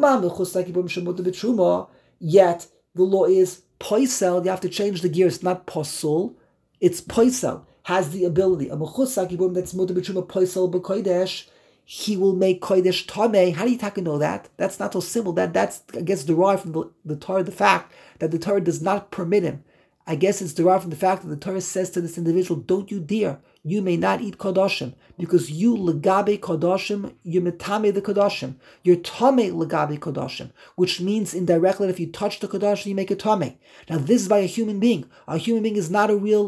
Yet the law is Poisel. You have to change the gear. It's not Posul. It's Poisel. Has the ability. A Mechus Sakibum that's Mutter B'Truma Poisel B'Kodesh. He will make Kodesh Tameh. How do you know that? That's not so simple. That's I guess derived from the Torah, the fact that the Torah does not permit him. I guess it's derived from the fact that the Torah says to this individual, don't you dare, you may not eat Kodashim, because you legabe Kodashim, you metame the Kodashim. You're tame legabe Kodashim, which means indirectly that if you touch the Kodashim, you make it tame. Now this is by a human being. A human being is not a real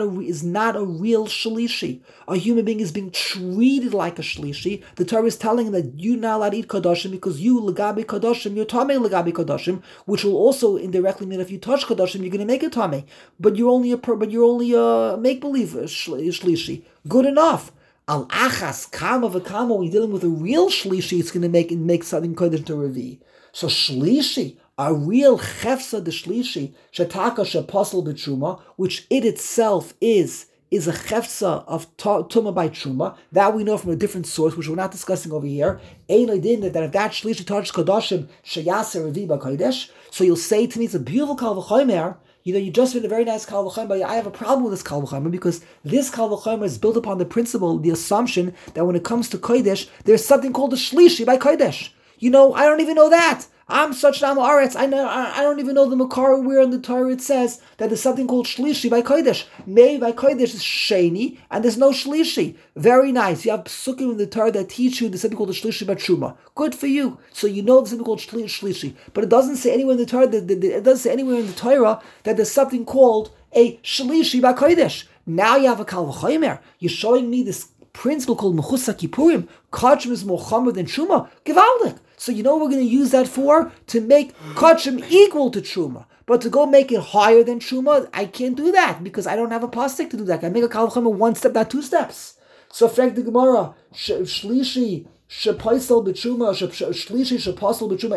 shlishi. A human being is being treated like a shlishi. The Torah is telling him that you're not allowed to eat Kodashim because you legabe Kodashim, you're tame legabe Kodashim, which will also indirectly mean if you touch Kodashim, you're going to make it tame. But you're only a make believe shlishi. Good enough. Al achas kama v'kama. When you're dealing with a real shlishi, it's going to make something kodesh to revi. So shlishi, a real chefsa de shlishi, shetaka sheposel b'truma, which it itself is a chefsa of tuma by truma. That we know from a different source, which we're not discussing over here. Ein oidin that if that shlishi touches kodashim sheyaser revi b'kodesh. So you'll say to me, it's a beautiful kal v'chomer. You just made a very nice Kal V'chomer, but I have a problem with this Kal V'chomer because this Kal V'chomer is built upon the principle, the assumption that when it comes to Kodesh, there's something called a Shlishi by Kodesh. I don't even know that. I'm such an Aretz. I don't even know the Makar where in the Torah it says that there's something called Shlishi by Kodesh. Maybe by Kodesh is Sheni, and there's no Shlishi. Very nice. You have Psukim in the Torah that teach you there's something called a Shlishi by Truma. Good for you. So you know there's something called Shlishi. But it doesn't say anywhere in the Torah that there's something called a Shlishi by Kodesh. Now you have a Kal V'chomer. You're showing me this principle called Mechusa Kippurim. Kachim is more Chomer than Truma. Givaldik. So you know what we're going to use that for? To make Kachim equal to Truma. But to go make it higher than Truma, I can't do that because I don't have a pasuk to do that. I make a Kal V'chomer one step, not two steps. So frag the Gemara, Shlishi, Shepaisel b'Truma, Shlishi, Shepaisel b'Truma,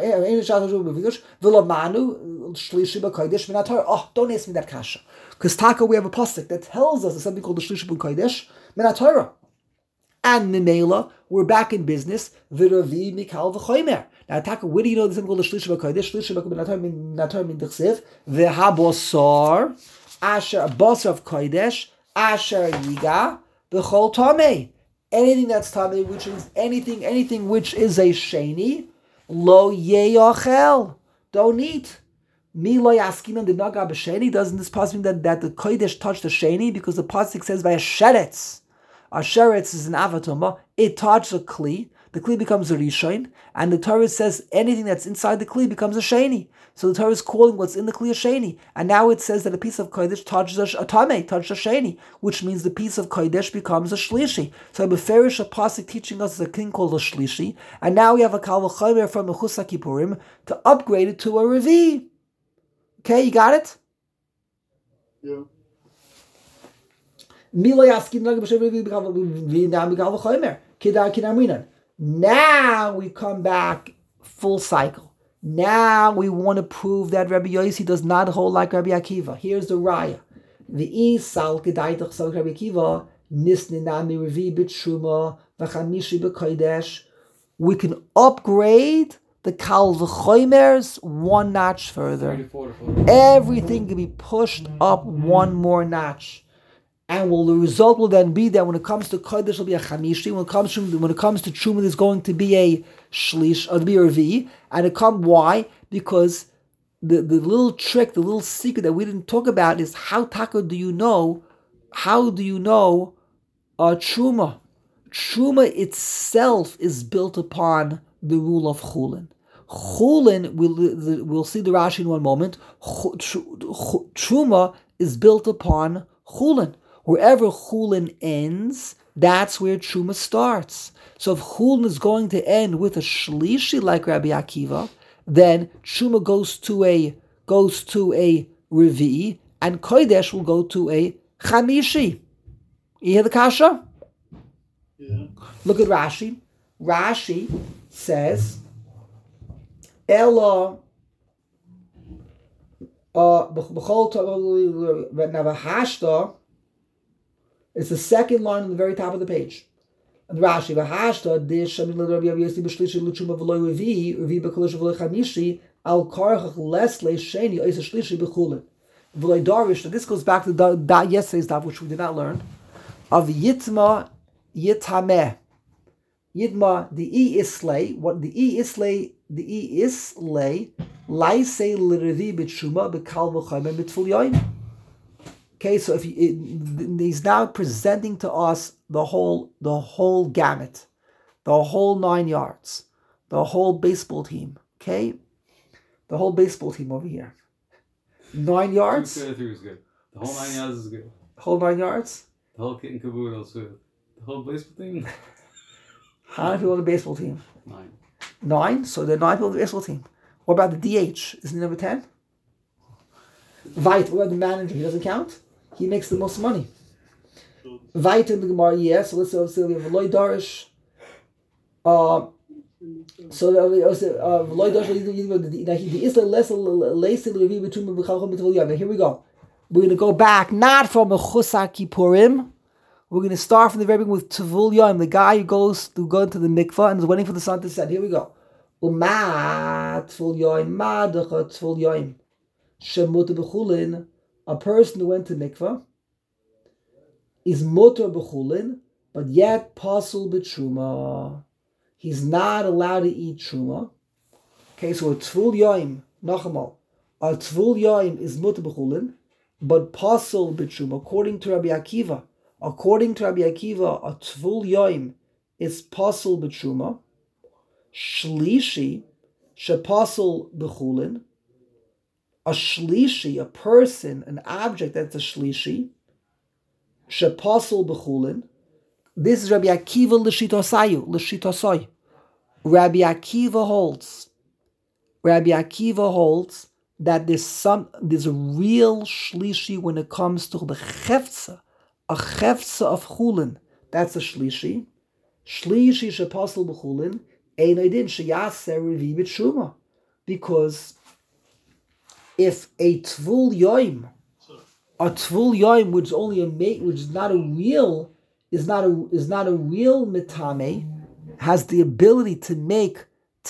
V'lamanu, Shlishi b'Kodesh, Minatar. Oh, don't ask me that kasha. Because Taka, we have a pasuk that tells us there's something called the Shlishi b'Kodesh, Minatar. And Mimela, we're back in business. V'Ravi Mikal V'Chomer. Now, Taka, where do you know there's something called the Shlishi b'Kodesh? Shlishi b'Kodesh min Dichsev. V'Habosar, Asher, Basar of Kodesh, Asher Yiga, B'Chol Tameh. Anything that's Tameh, which is anything which is a Sheni, Lo Yeyachel. Don't eat. Mi Lo Yaskinon did not go b'Sheni. Doesn't this pasuk mean that the Kodesh touched the Sheni? Because the pasuk says by a Sheretz. A sheretz is an avatuma. It touches a kli. The kli becomes a rishon, and the Torah says anything that's inside the kli becomes a sheni. So the Torah is calling what's in the kli a sheni, and now it says that a piece of kodesh touches a tameh, touches a sheni, which means the piece of kodesh becomes a shlishi. So beferish a pasuk teaching us a thing called a shlishi, and now we have a kal v'chomer from the Mechusa Kippurim to upgrade it to a revi. Okay, you got it? Yeah. Now we come back full cycle. Now we want to prove that Rabbi Yossi does not hold like Rabbi Akiva. Here's the raya. The Isal Kedaitach Sal Rabbi Akiva Nisninami Revi B'Truma V'Chamishi B'Kodesh. We can upgrade the Kal V'Chomers one notch further. Everything can be pushed up one more notch. And the result will then be that when it comes to Kodesh, it'll be a Chamishi. When it comes to Truma, there's going to be a Shlish, or to be a Revi. And why? Because the little trick, the little secret that we didn't talk about is how do you know Truma? Truma itself is built upon the rule of Chulin. Chulin, we'll see the Rashi in one moment. Truma is built upon Chulin. Wherever Chulin ends, that's where Truma starts. So if Chulin is going to end with a Shlishi like Rabbi Akiva, then Truma goes to a Revi, and Kodesh will go to a Chamishi. You hear the kasha? Yeah. Look at Rashi. Rashi says, Ella, V'hashta is the second line on the very top of the page. And Rashi, v'hashta dish Rabbi Yossi b'shlishi l'tshuma v'lo revi b'kolish v'lo chamishi al karchach les le'sheni ois shlishi b'chulin v'lo darish. This goes back to yesterday's daf, which we did not learn, of Yitma Yitameh. Yidma, the E is slay. What the E is slay? The E is slay. Laisei l'revi b'tshuma b'kal v'chayim b'tful yoyim. Okay, so if he's now presenting to us the whole gamut, the whole 9 yards, the whole baseball team. Okay, the whole baseball team over here. 9 yards. 2 3 is good. The whole 9 yards is good. Whole 9 yards. The whole kit and caboodle is good. The whole baseball team. How many people on the baseball team? 9. 9. So there are 9 people on the baseball team. What about the DH? Isn't he number 10? Vait. What about the manager? He doesn't count. He makes the most money. Vait in the Gemara, yes. So let's say we have Veloy Darish. So Veloy Darish. Here we go. We're going to go back not from a Chusak Kippurim. We're going to start from the very beginning with Tvul Yom, the guy who goes to go into the mikvah and is waiting for the sun to set. Here we go. Uma Tvul Yom, ma decha Tvul Yom. Shemuter b'chulin. A person who went to mikvah is muter b'chulin, but yet pasul b'truma. He's not allowed to eat truma. Okay, so a Tvul Yom, nachamal. A Tvul Yom is muter b'chulin, but pasul b'truma. According to Rabbi Akiva, a Tvul Yom is pasul b'truma. Shlishi, shepasul b'chulin. A shlishi, a person, an object that's a shlishi. Shepasul b'chulin. This is Rabbi Akiva l'shitosai. Rabbi Akiva holds that there's a real shlishi when it comes to the chefza. A chefza of chulin, that's a shlishi. Shlishi shepasul b'chulin, ein oidin sheyaser revi b'tshuma. Because if a Tvul Yom, which is only which is not a real mitame, has the ability to make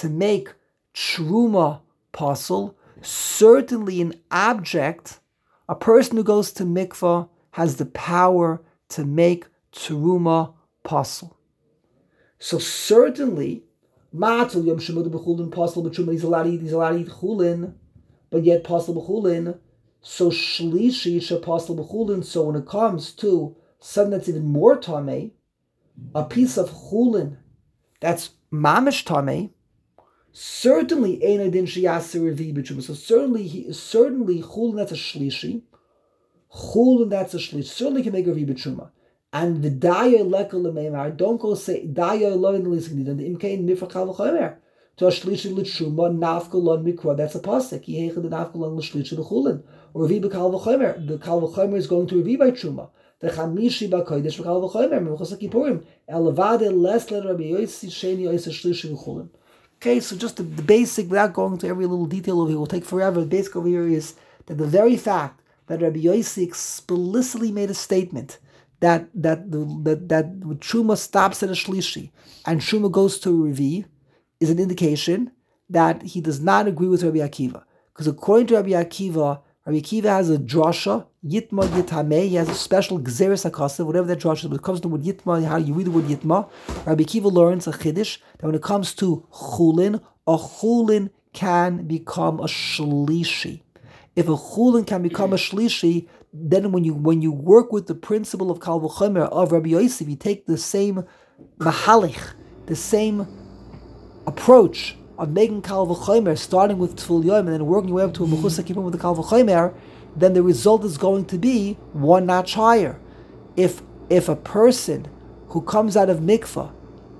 truma pasul. Certainly, an object, a person who goes to mikvah has the power to make truma pasul. So certainly, matul yom shemuter b'chulin pasul b'truma. He's allowed to eat chulin. But yet pasul b'chulin, so shlishi shepasul b'chulin. So when it comes to something that's even more tamei, a piece of chulin that's mamish tamei, certainly ein adin sheyaser revi b'truma. So certainly chulin that's a shlishi, certainly can make a revi b'truma. And the daya lekal lemeimar, don't go say daya lovin l'lisgid and the imkein mifra kal v'chomer. To a shlishi l'tshuma nafkalon mikra. That's a pasuk. Yehechad nafkalon l'shlishi l'chulin. Or revi b'kal v'chomer. The kal v'chomer is going to revi by truma. The chamishi b'kodesh b'kal v'chomer. Mechusa kippurim. Elevade lesler Rabbi Yossi sheni oisa shlishi l'chulin. Okay, so just the basic, without going to every little detail over here, will take forever. The basic over here is that the very fact that Rabbi Yossi explicitly made a statement that truma stops at a shlishi and truma goes to a revi is an indication that he does not agree with Rabbi Akiva. Because according to Rabbi Akiva has a drasha, Yitma Yitameh, he has a special Gzeres HaKasav, whatever that drasha is. When it comes to the word Yitma, how you read the word Yitma, Rabbi Akiva learns a Chiddush, that when it comes to a chulin can become a shlishi. If a chulin can become a shlishi, then when you work with the principle of Kal V'chomer of Rabbi Yosef, you take the same mahalich, the same approach of making Kal V'chomer, starting with Tvul Yom and then working your way up to a Mechusa Kippurim with the Kal V'chomer, then the result is going to be one notch higher. If a person who comes out of mikvah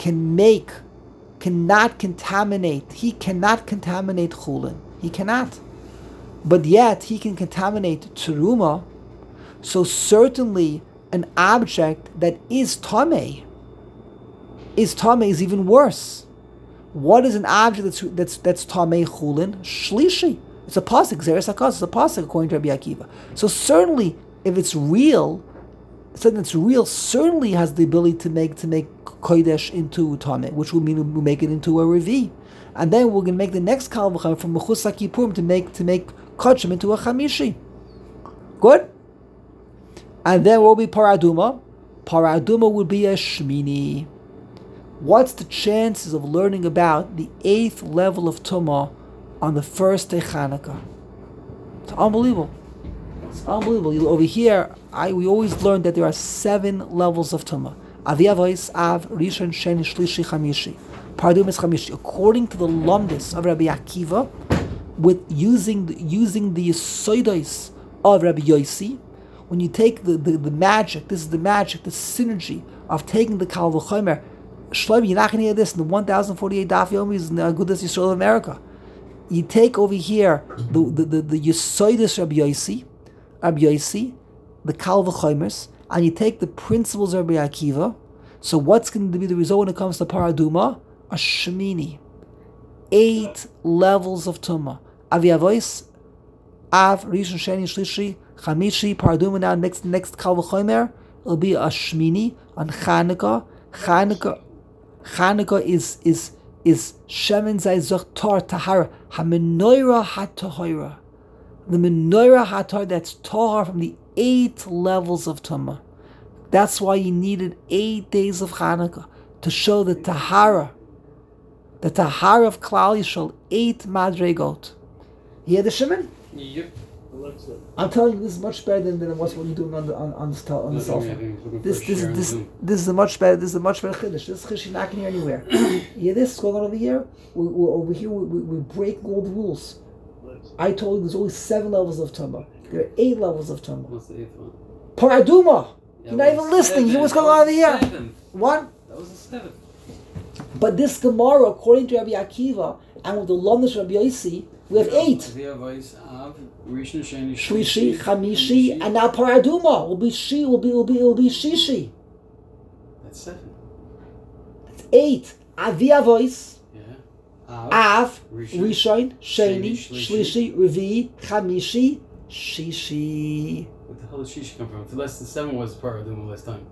cannot contaminate chulin, he cannot. But yet he can contaminate teruma, so certainly an object that is tamei is even worse. What is an object that's tamei chulin? Shlishi. It's a pasuk. Zeres Hakas is a pasuk according to Rabbi Akiva. So certainly, if it's real, something that's real certainly has the ability to make kodesh into tameh, which will mean we'll make it into a revi, and then we're going to make the next kal v'chomer from mechus hakipurim to make kodshim into a chamishi. Good. And then what will be paraduma? Paraduma would be a shmini. What's the chances of learning about the 8th level of Tumah on the first day Chanukah? It's unbelievable. It's unbelievable. Over here, we always learn that there are 7 levels of Tumah. Avi Avos, Av, Rishon, Sheni, Shlishi, Chamishi. Paraduma is Chamishi. According to the Lumdis of Rabbi Akiva, with using the Yisodos of Rabbi Yossi, when you take the magic, this is the magic, the synergy of taking the Kal V'chomer. Shlomi, you're not going to hear this in the 1048 Daf Yomis in the Agudas Yisrael of America. You take over here the Yisodos Rabbi Yossi, the Kal V'chomers, and you take the principles of Rabbi Akiva. So what's going to be the result when it comes to Paraduma? A Shemini. 8 levels of Tumah. Avi Avos, Av, Rishon, Sheni, Shlishi, Chamishi, Paraduma. Now next Kal V'chomer, it'll be a Shmini on Chanukah. Chanukah is Shemen Zayzoch Tar Tahara, HaMenorah HaTahora. The Menorah HaTahara that's Tahar from the 8 levels of Tumah. That's why you needed 8 days of Chanukah to show the Tahara of Klal Yisrael, 8 Madregot. You hear the Shimon? Yep. I'm telling you, this is much better than what you're doing on the cell phone. This is a much better. This is a much better chiddush. This chiddush you're not going to hear anywhere. You hear this going on over here? We're over here. We're breaking all the rules. I told you there's only 7 levels of Tumah. There are 8 levels of Tumah. What's the 8th one? Paraduma. You're not even listening. You hear what's going on over here? 7th. What? That was the 7th. But this Gemara, according to Rabbi Akiva, and with the Lumdis Rabbi Yossi, we have 8. Shlishi, Chamishi, and now Paraduma will be Shishi. That's 7. That's 8. Avi Avos, Yeah. Av, Rishon, Sheni, Shlishi, Revi, Chamishi, Shishi. What the hell did Shishi come from? Less than 7 was Paraduma last time.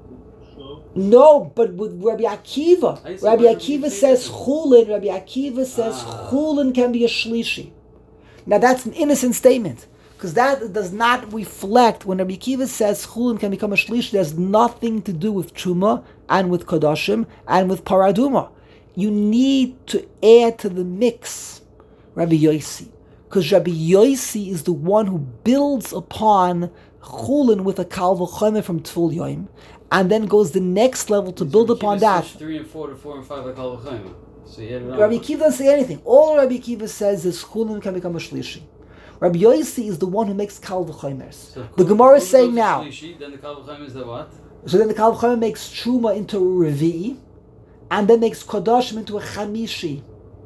No, but with Rabbi Akiva, Rabbi Akiva says Chulin. Rabbi Akiva says Chulin can be a Shlishi. Now that's an innocent statement, because that does not reflect when Rabbi Akiva says Chulin can become a Shlishi. There's nothing to do with Truma and with Kodashim and with Paraduma. You need to add to the mix Rabbi Yossi, because Rabbi Yossi is the one who builds upon Chulin with a Kal V'chomer from Tful Yoim, and then goes the next level to build upon that. 3 and 4 to 4 and 5 like Kal V'chomer. So Rabbi Akiva doesn't say anything. All Rabbi Akiva says is Chulin can become a Shlishi. Rabbi Yossi is the one who makes Kal V'chomers. So the Gemara is saying now. Shlishi, then the Kal V'chomer is the what? So then the Kal V'chomer makes Truma into a Revi'i, and then makes Kodashim into a Chamishi.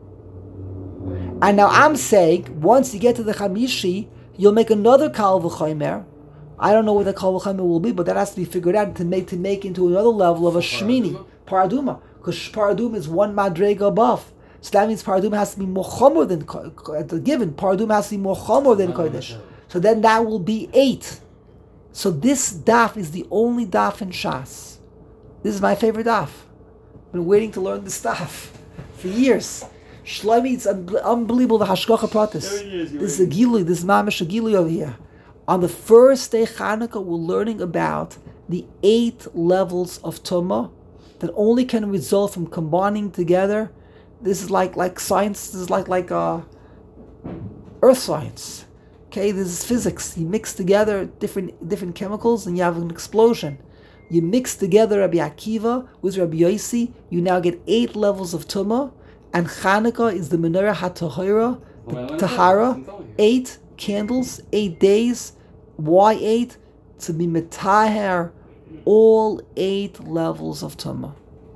And now I'm saying, once you get to the Chamishi, you'll make another Kal V'chomer. I don't know what the Kal V'chomer will be, but that has to be figured out to make into another level of a Shmini, Paraduma. Because Paraduma is 1 Madrega above. So that means Paraduma has to be more chomer than given. Paraduma has to be more chomer than Kodesh. So then that will be 8. So this daf is the only daf in Shas. This is my favorite daf. I've been waiting to learn this daf for years. Shlomi, it's unbelievable, the Hashgacha Pratis. This is a Gilui, this is Mamash a Gilui over here. On the first day Chanukah, we're learning about the 8 levels of Tumah that only can result from combining together. This is like science. This is like earth science. Okay, this is physics. You mix together different chemicals and you have an explosion. You mix together Rabbi Akiva with Rabbi Yossi, you now get 8 levels of Tumah, and Chanukah is the Menorah HaTahora, the Tahara, 8 candles, 8 days. Why 8? To be metaher all 8 levels of Tumah.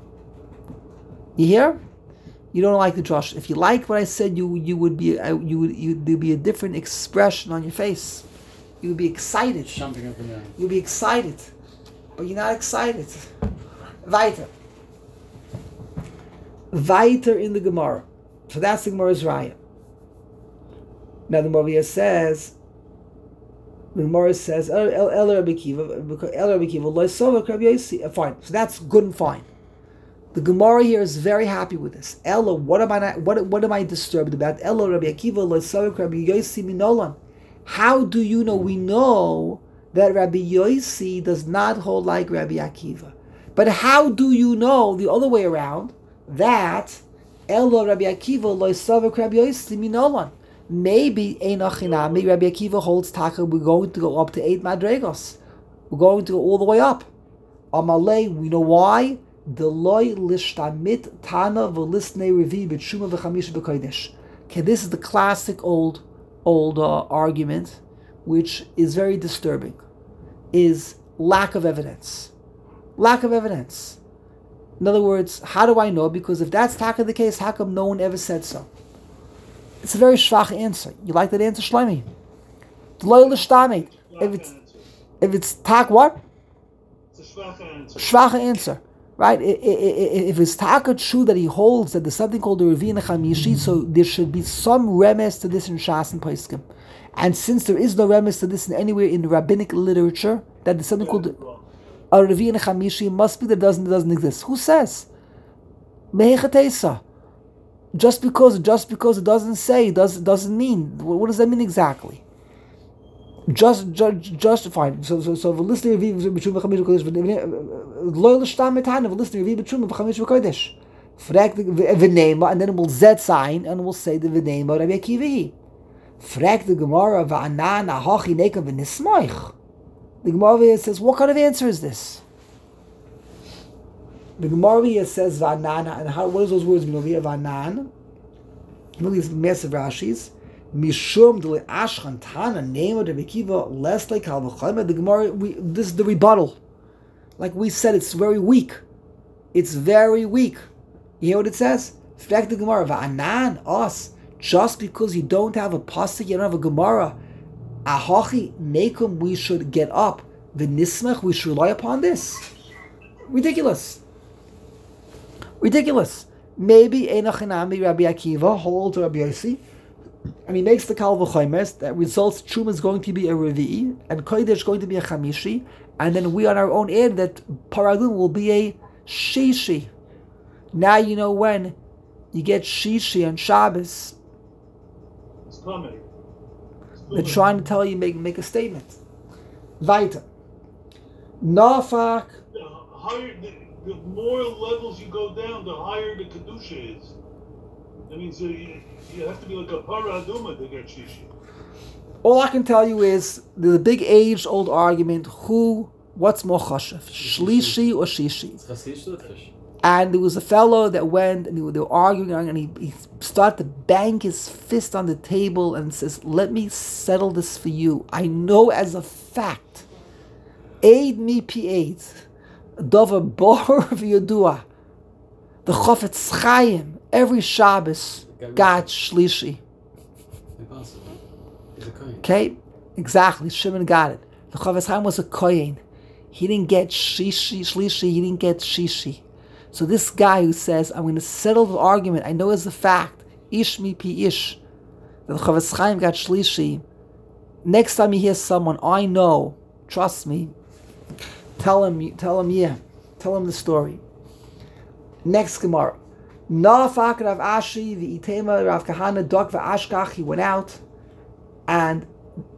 You hear? You don't like the drush. If you liked what I said, there'd be a different expression on your face. You would be excited. Jumping up and down. You'll be excited, but you're not excited. Weiter in the Gemara. So that's the Gemara's raya. Now the Gemara says, El Rabbi Kiva, fine. So that's good and fine. The Gemara here is very happy with this. Ella, what am I disturbed about? Ella Rabbi Akiva lo savak Rabbi Yosi minolan. How do you know? We know that Rabbi Yosi does not hold like Rabbi Akiva. But how do you know the other way around that Ella Rabbi Akiva lo savak Rabbi Yosi minolan? Maybe Einachinami Rabbi Akiva holds taka. We're going to go up to 8 madregos. We're going to go all the way up. Amalei, we know why. Deloi lishtamit tana v'lisnei revi b'tshuma v'chamish b'kodesh. Okay, this is the classic old argument, which is very disturbing. Is lack of evidence. Lack of evidence. In other words, how do I know? Because if that's taka the case, how come no one ever said so? It's a very schwach answer. You like that answer, Shlomi? Deloi lishtamit. If it's tak what? It's a schwach answer. Schwach answer. Right? If it's taka true that he holds that there's something called the Revi and the Chamishi, so there should be some remes to this in Shas and Poskim. And since there is no remes to this in anywhere in rabbinic literature, that there's something called a Revi and a Chamishi, it must be that it doesn't exist. Who says? Mehechatesa. Just because it doesn't say, doesn't mean. What does that mean exactly? Just fine. So the listener Revi b'tshuma v'chamish v'kodesh loyal shtam etana the listener Revi b'tshuma v'chamish v'kodesh. Frag the v'neima, and then it will zet sign and we'll say the v'neima Rabbi Akiva. Frag the Gemara v'anan ahachi neka v'nismoich. The Gemara says, what kind of answer is this? The Gemara says v'anan, and what does those words mean over here? V'anan. Look at these massive Rashis. Mishum dele ashchan tana name of Rabbi Akiva less like Kal V'chomer. The Gemara, this is the rebuttal. Like we said, it's very weak. It's very weak. You hear what it says? Fact the Gemara va'anan us. Just because you don't have a pasuk, you don't have a Gemara. Ahachi nekum, we should get up. V'nismech, we should rely upon this. Ridiculous. Maybe Einachinami Rabbi Akiva hold to Rabbi Yosi. And he makes the Kal V'chomer that results Truma is going to be a Revi'i and Kodesh going to be a Chamishi, and then we on our own add that Paradum will be a Shishi. Now you know when you get Shishi on Shabbos. It's coming. They're trying to tell you, make a statement. Weiter. Nafak. The more levels you go down, the higher the Kedusha is. I mean, so you have to be like a paraduma to get shishi. All I can tell you is there's a big age-old argument. What's more chashav, shlishi or shishi? And there was a fellow that went and they were arguing, and he started to bang his fist on the table and says, "Let me settle this for you. I know as a fact, aid me p8, dover bor v'yodua, the Chofetz Chaim." Every Shabbos got shlishi. Okay, exactly. Shimon got it. The Chofetz Chaim was a kohen. He didn't get shlishi. He didn't get shishi. So this guy who says, "I'm going to settle the argument," I know as a fact, ish mi pi ish, that the Chofetz Chaim got shlishi. Next time you hear someone, I know, trust me, tell him the story. Next Gemara. Nafak Rav Ashi v'itema Rav Kahana dok v'ashkach. He went out, and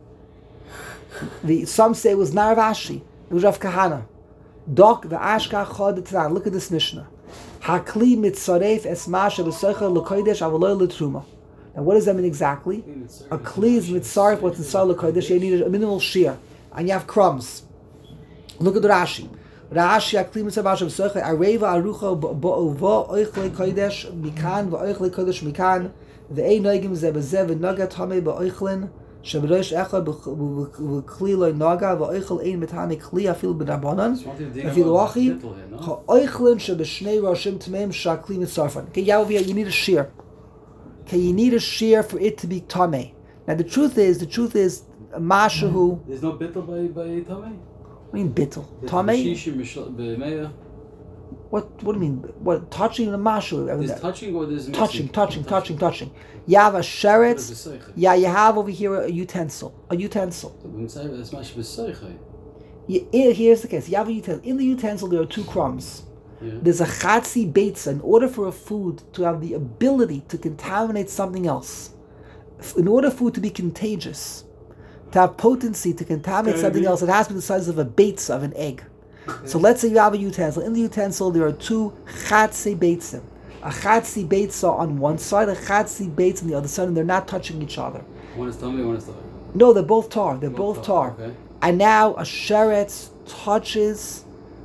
some say it was not Rav Ashi, it was Rav Kahana. Dok v'ashkach chod t'ran. Look at this Mishnah. Hakli mitzaref esmasha v'socha l'kodesh avaloy l'truma. Now what does that mean exactly? A kli is mitzaref what's inside l'kodesh. You need a minimal shear, and you have crumbs. Look at the Rashi. Rashi akli mitzvah v'socha areva arucha ba'ova oichle kodesh mikan va'oichle kodesh mikan ve'ei noigim ze b'zeh v'noga tamei ba'oichlin shebrosh echad v'kli loy noga va'oichl ein mitame kli afil b'rabanan afil wachi ha'oichlin sheb'shnei roshim tmeim shakli mitzarfan. Okay, Yahweh, you need a shear. Okay, you need a shear for it to be tamei. Now the truth is mashahu. There's no bittul by tamei. I mean bittul. Tamei? What do you mean? What touching the mashu? There's touching or there's mixing? Touching. You have a sheretz. Yeah, you have over here a utensil. That's much b'soichai. Here's the case. You have a utensil. In the utensil, there are two crumbs. Yeah. There's a chatzi beitza. In order for a food to have the ability to contaminate something else, in order for food to be contagious, to have potency to contaminate something else, it has to be the size of a beitza, of an egg. So let's say you have a utensil. In the utensil, there are two chatzi beitzim. A chatzi beitza on one side, a chatzi beitza on the other side, and they're not touching each other. One is tummy, one is tar. No, they're both tar. They're both tar. Okay. And now a sheretz touches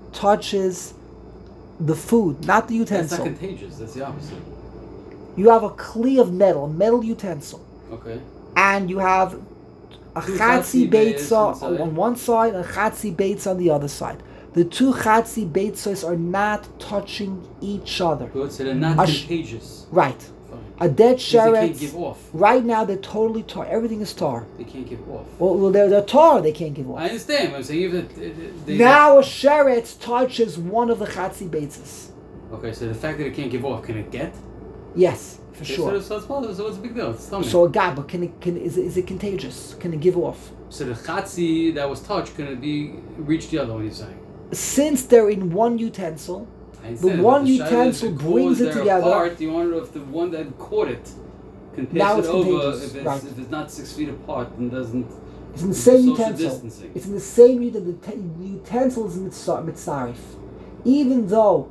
the food, not the utensil. That's not contagious. That's the opposite. You have a kli of metal utensil. Okay. And you have a Two chatzi chatzi beitza inside. on one side and a chatzi beitza on the other side. The two chatzi beitzos are not touching each other. Good, so they're not contagious. Right. Fine. A dead Because they sheretz. can't give off. Right now they're totally tar. Everything is tar. They can't give off. Well, they're tar. They can't give off. I understand. I'm saying if Now a sheretz touches one of the chatzi beitzos. Okay, so the fact that it can't give off, can it get? Yes, for Okay, sure. So what's the big deal? It's tummy. So a guy, but is it contagious? Can it give off? So the chatzi that was touched, can it be reach the other one? You're saying? Since they're in one utensil, I understand, the one but the utensil shayla is brings it because they're together. apart, you wonder if the one that caught it can pass Now it it's over contagious, if right. it's not 6 feet apart and doesn't. It's in the same social utensil. distancing. It's in the same utensil. The utensil is mitzarif. Even though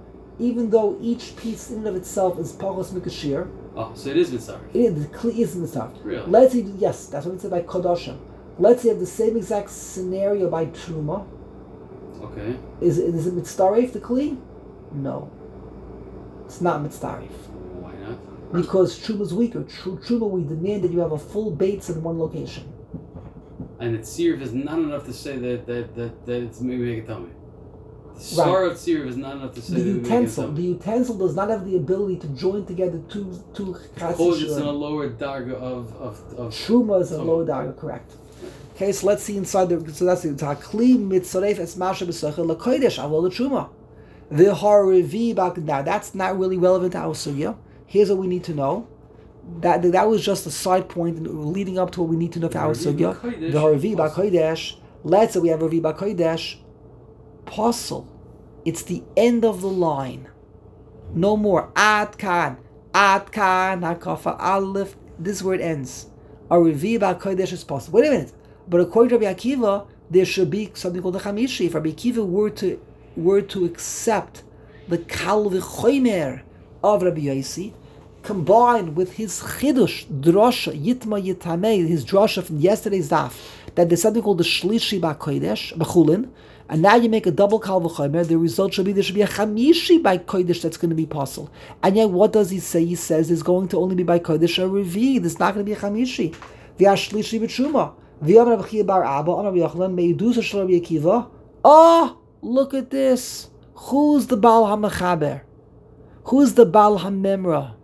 each piece in and of itself is pachos mikashir, Oh, so it is mitzvah. the kli is mitzarif. Really? Let's say, yes, that's what it said by Kodoshim. Let's say you have the same exact scenario by Truma. Okay. Is it mitzarif, the kli? No. It's not mitzarif. Why not? Because Truma is weaker. Truma, we demand that you have a full baits in one location. And the tzirif is not enough to say that it's maybe make a tummy. The Sar of tzirif is not enough to say The that utensil does not have the ability to join together two Because it's in a chatzis. lower darga of Truma is a lower darga, correct. Okay, so let's see inside the. So that's the Kli mitzaref es masha b'sachel lakodesh avol truma. V'harivi bak. Now that's not really relevant to our sugya. Here's what we need to know. That was just a side point leading up to what we need to know for our sugya. V'harivi bak kodesh. Let's say we have a rivi bak kodesh. Apostle. It's the end of the line. No more. Ad kan. Hakafa aleph. This is where it ends. A revi ba'kodesh is possible. Wait a minute. But according to Rabbi Akiva, there should be something called a chamishi. If Rabbi Akiva were to accept the kal v'chomer of Rabbi Yossi, combined with his chidush drasha yitma yitamei, his drasha from yesterday's daf, that there's something called the shlishi ba'kodesh b'chulin, and now you make a double kal v'chomer, the result should be there should be a chamishi by kodesh that's going to be possible. And yet, what does he say? He says there's going to only be by kodesh a revi. There's not going to be a chamishi. V'ashlishi b'truma. V'yam Rabbi Chia bar Abba on Rabbi Yochanan meidus shel Rabbi Akiva. Oh, look at this. Who's the Baal HaMechaber? Who's the Baal HaMemra?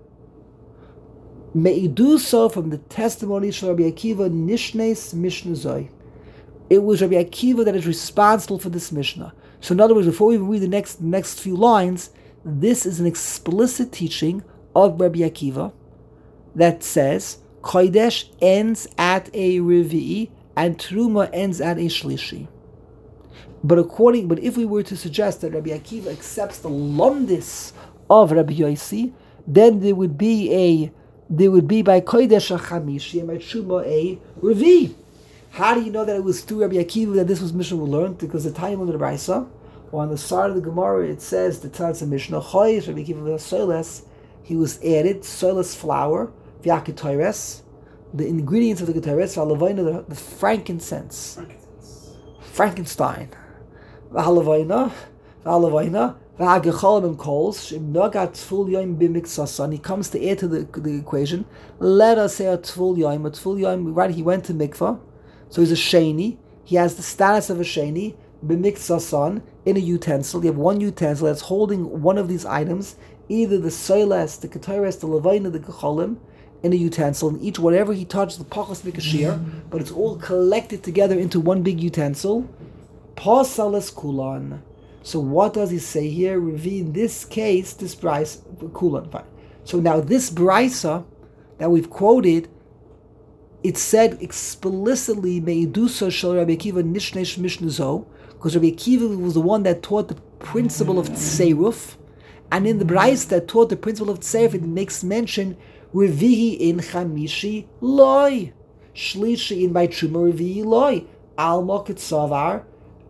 Meiduso from the testimony of Rabbi Akiva Nishnes Mishnah Zoi. It was Rabbi Akiva that is responsible for this Mishnah. So in other words, before we even read the next few lines, this is an explicit teaching of Rabbi Akiva that says Kodesh ends at a Revi'i and Truma ends at a Shlishi. But if we were to suggest that Rabbi Akiva accepts the lumdis of Rabbi Yossi, then there would be by Kodesh a Chamishi and by Truma a Revi'i. How do you know that it was through Rabbi Akiva that this was Mishnah we learned? Because the time of the Brisa, or on the side of the Gemara, it says the Tanz of Mishnah Choy Rabbi Akiva soiles. He was added soiles flour, v'aketoires, the ingredients of the ketoires, v'halavayna, the frankincense, Frankenstein, v'halavayna, v'hagecholim and coals. Shemnagat tful yom b'miksasan. He comes to add to the equation. Let us say a tful yom. Right, he went to mikvah. So he's a sheni. He has the status of a sheni, b'miksasan, in a utensil. You have one utensil that's holding one of these items, either the soiles, the ketoires, the levayna, the gecholim, in a utensil. And each, whatever he touched, the pachas mikashir, but it's all collected together into one big utensil. Pasalas kulan. So what does he say here? Revi, in this case, this Bryce, Kulan, fine. So now this Brysa that we've quoted, it said explicitly, Meidusa Shal Rabbi Akiva Nishnesh Mishnazo, because Rabbi Akiva was the one that taught the principle of Tseiruf, and in the Bryce that taught the principle of Tseiruf, it makes mention, Revihi in Chamishi Loi, Shlishi in by Truma Revihi Loi, Alma Kitsavar,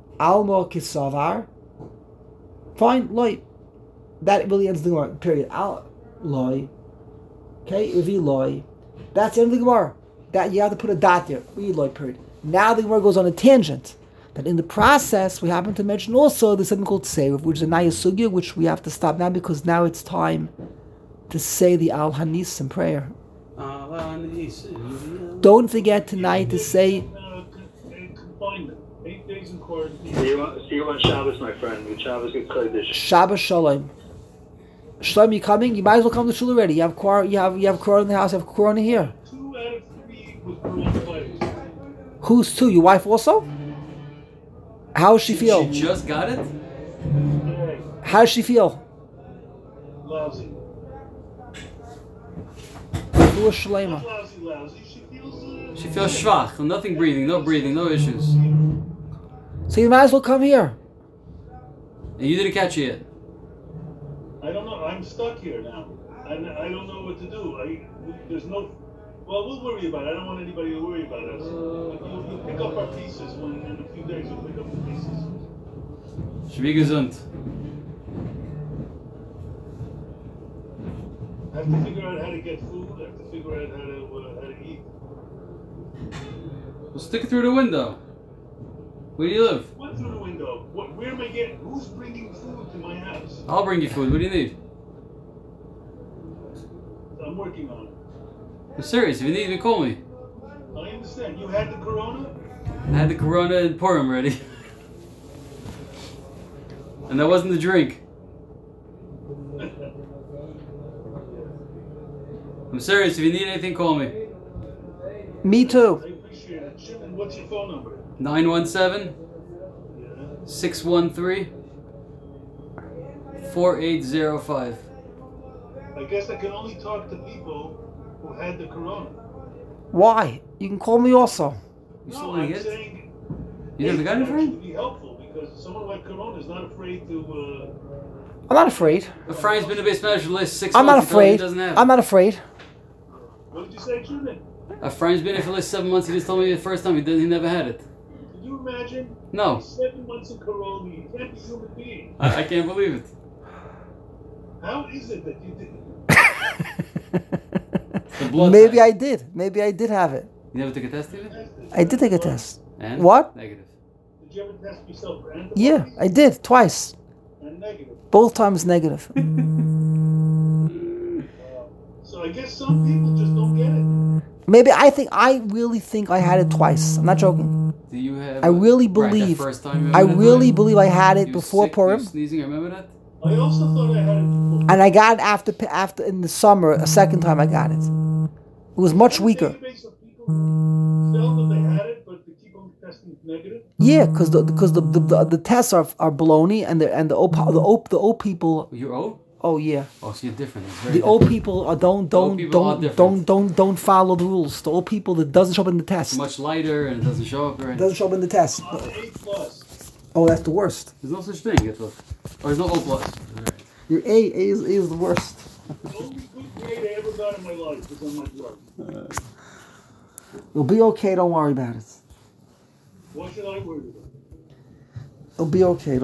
fine, Loi. That really ends the Gemara, period. Loi. Okay, Revihi Loi. That's the end of the Gemara. That you have to put a dot there. Revihi Loi, period. Now the Gemara goes on a tangent. That in the process, we happen to mention also there's something called Tseiruf, which is a Naya Sugya, which we have to stop now because now it's time to say the Al Hanis in prayer. Don't forget tonight to say. Confinement. 8 days in quarantine. See you on Shabbos, my friend. With Shabbos get Kodesh. Shabbos Shalom. Shalom, you coming? You might as well come to shul already. You have Corona in the house. You have Corona here. 2 out of 3 with coronavirus. Who's 2? Your wife also? How does she feel? She just got it? Hey, How does she feel? lousy. Refuah Shalema. Not lousy. She She feels schwach. Nothing breathing, no issues. So you might as well come here. And you didn't catch it yet. I don't know. I'm stuck here now. I don't know what to do. There's no. Well, we'll worry about it. I don't want anybody to worry about us. You'll pick up our pieces in a few days. You'll pick up the pieces. Shvi gesund. I have to figure out how to get food. I have to figure out how to eat. Well, stick it through the window. Where do you live? What through the window? Where am I getting? Who's bringing food to my house? I'll bring you food. What do you need? I'm working on it. I'm serious. If you need me, call me. I understand. You had the corona? I had the Corona and Purim ready. And that wasn't the drink. I'm serious. If you need anything, call me. Me too. I appreciate it. Shimon, what's your phone number? 917 Yeah. 613 4805. I guess I can only talk to people who had the corona. Why? You can call me also. You still No, want I'm to get it? saying You never got it, would friend? actually be helpful because someone like corona is not afraid to. I'm not afraid. Efraim's been a base manager for the last 6 I'm not months. He told me he afraid. doesn't have it. I'm not afraid. What did you say, Shimon? Efraim's been here for the last 7 months. He just told me the first time he never had it. Can you imagine? No. 7 months in corona, you can't be a human being. I can't believe it. How is it that you didn't? The blood Maybe type. I did. Maybe I did have it. You never took a test even? I did take a test. And? What? Negative. Did you ever test yourself for antibodies? Yeah, I did twice. And negative. Both times negative. So I guess some people just don't get it. Maybe I really think I had it twice. I'm not joking. Do you have? I really Right, believe. that first time you I ever had really it? believe I had it You before sick, Purim, you sneezing. I remember that. I also thought I had it before. and I got it after in the summer. A second time I got it. It was much weaker. Database of people who felt that they had it, but they keep on testing negative. Yeah, because the tests are baloney, and the old people. You're old. Oh yeah, Oh, so you're different. It's very the old different. people are old people are different. don't follow the rules. The old people that doesn't show up in the It's test. much lighter and it doesn't show up right. Doesn't show up in the test. I'm A+. Oh, that's the worst. There's no such thing. It's a, or there's no O plus. Right. Your A is the worst. The only good grade I ever got in my life was on my drug. It'll be okay. Don't worry about it. Why should I worry about it? It'll be okay.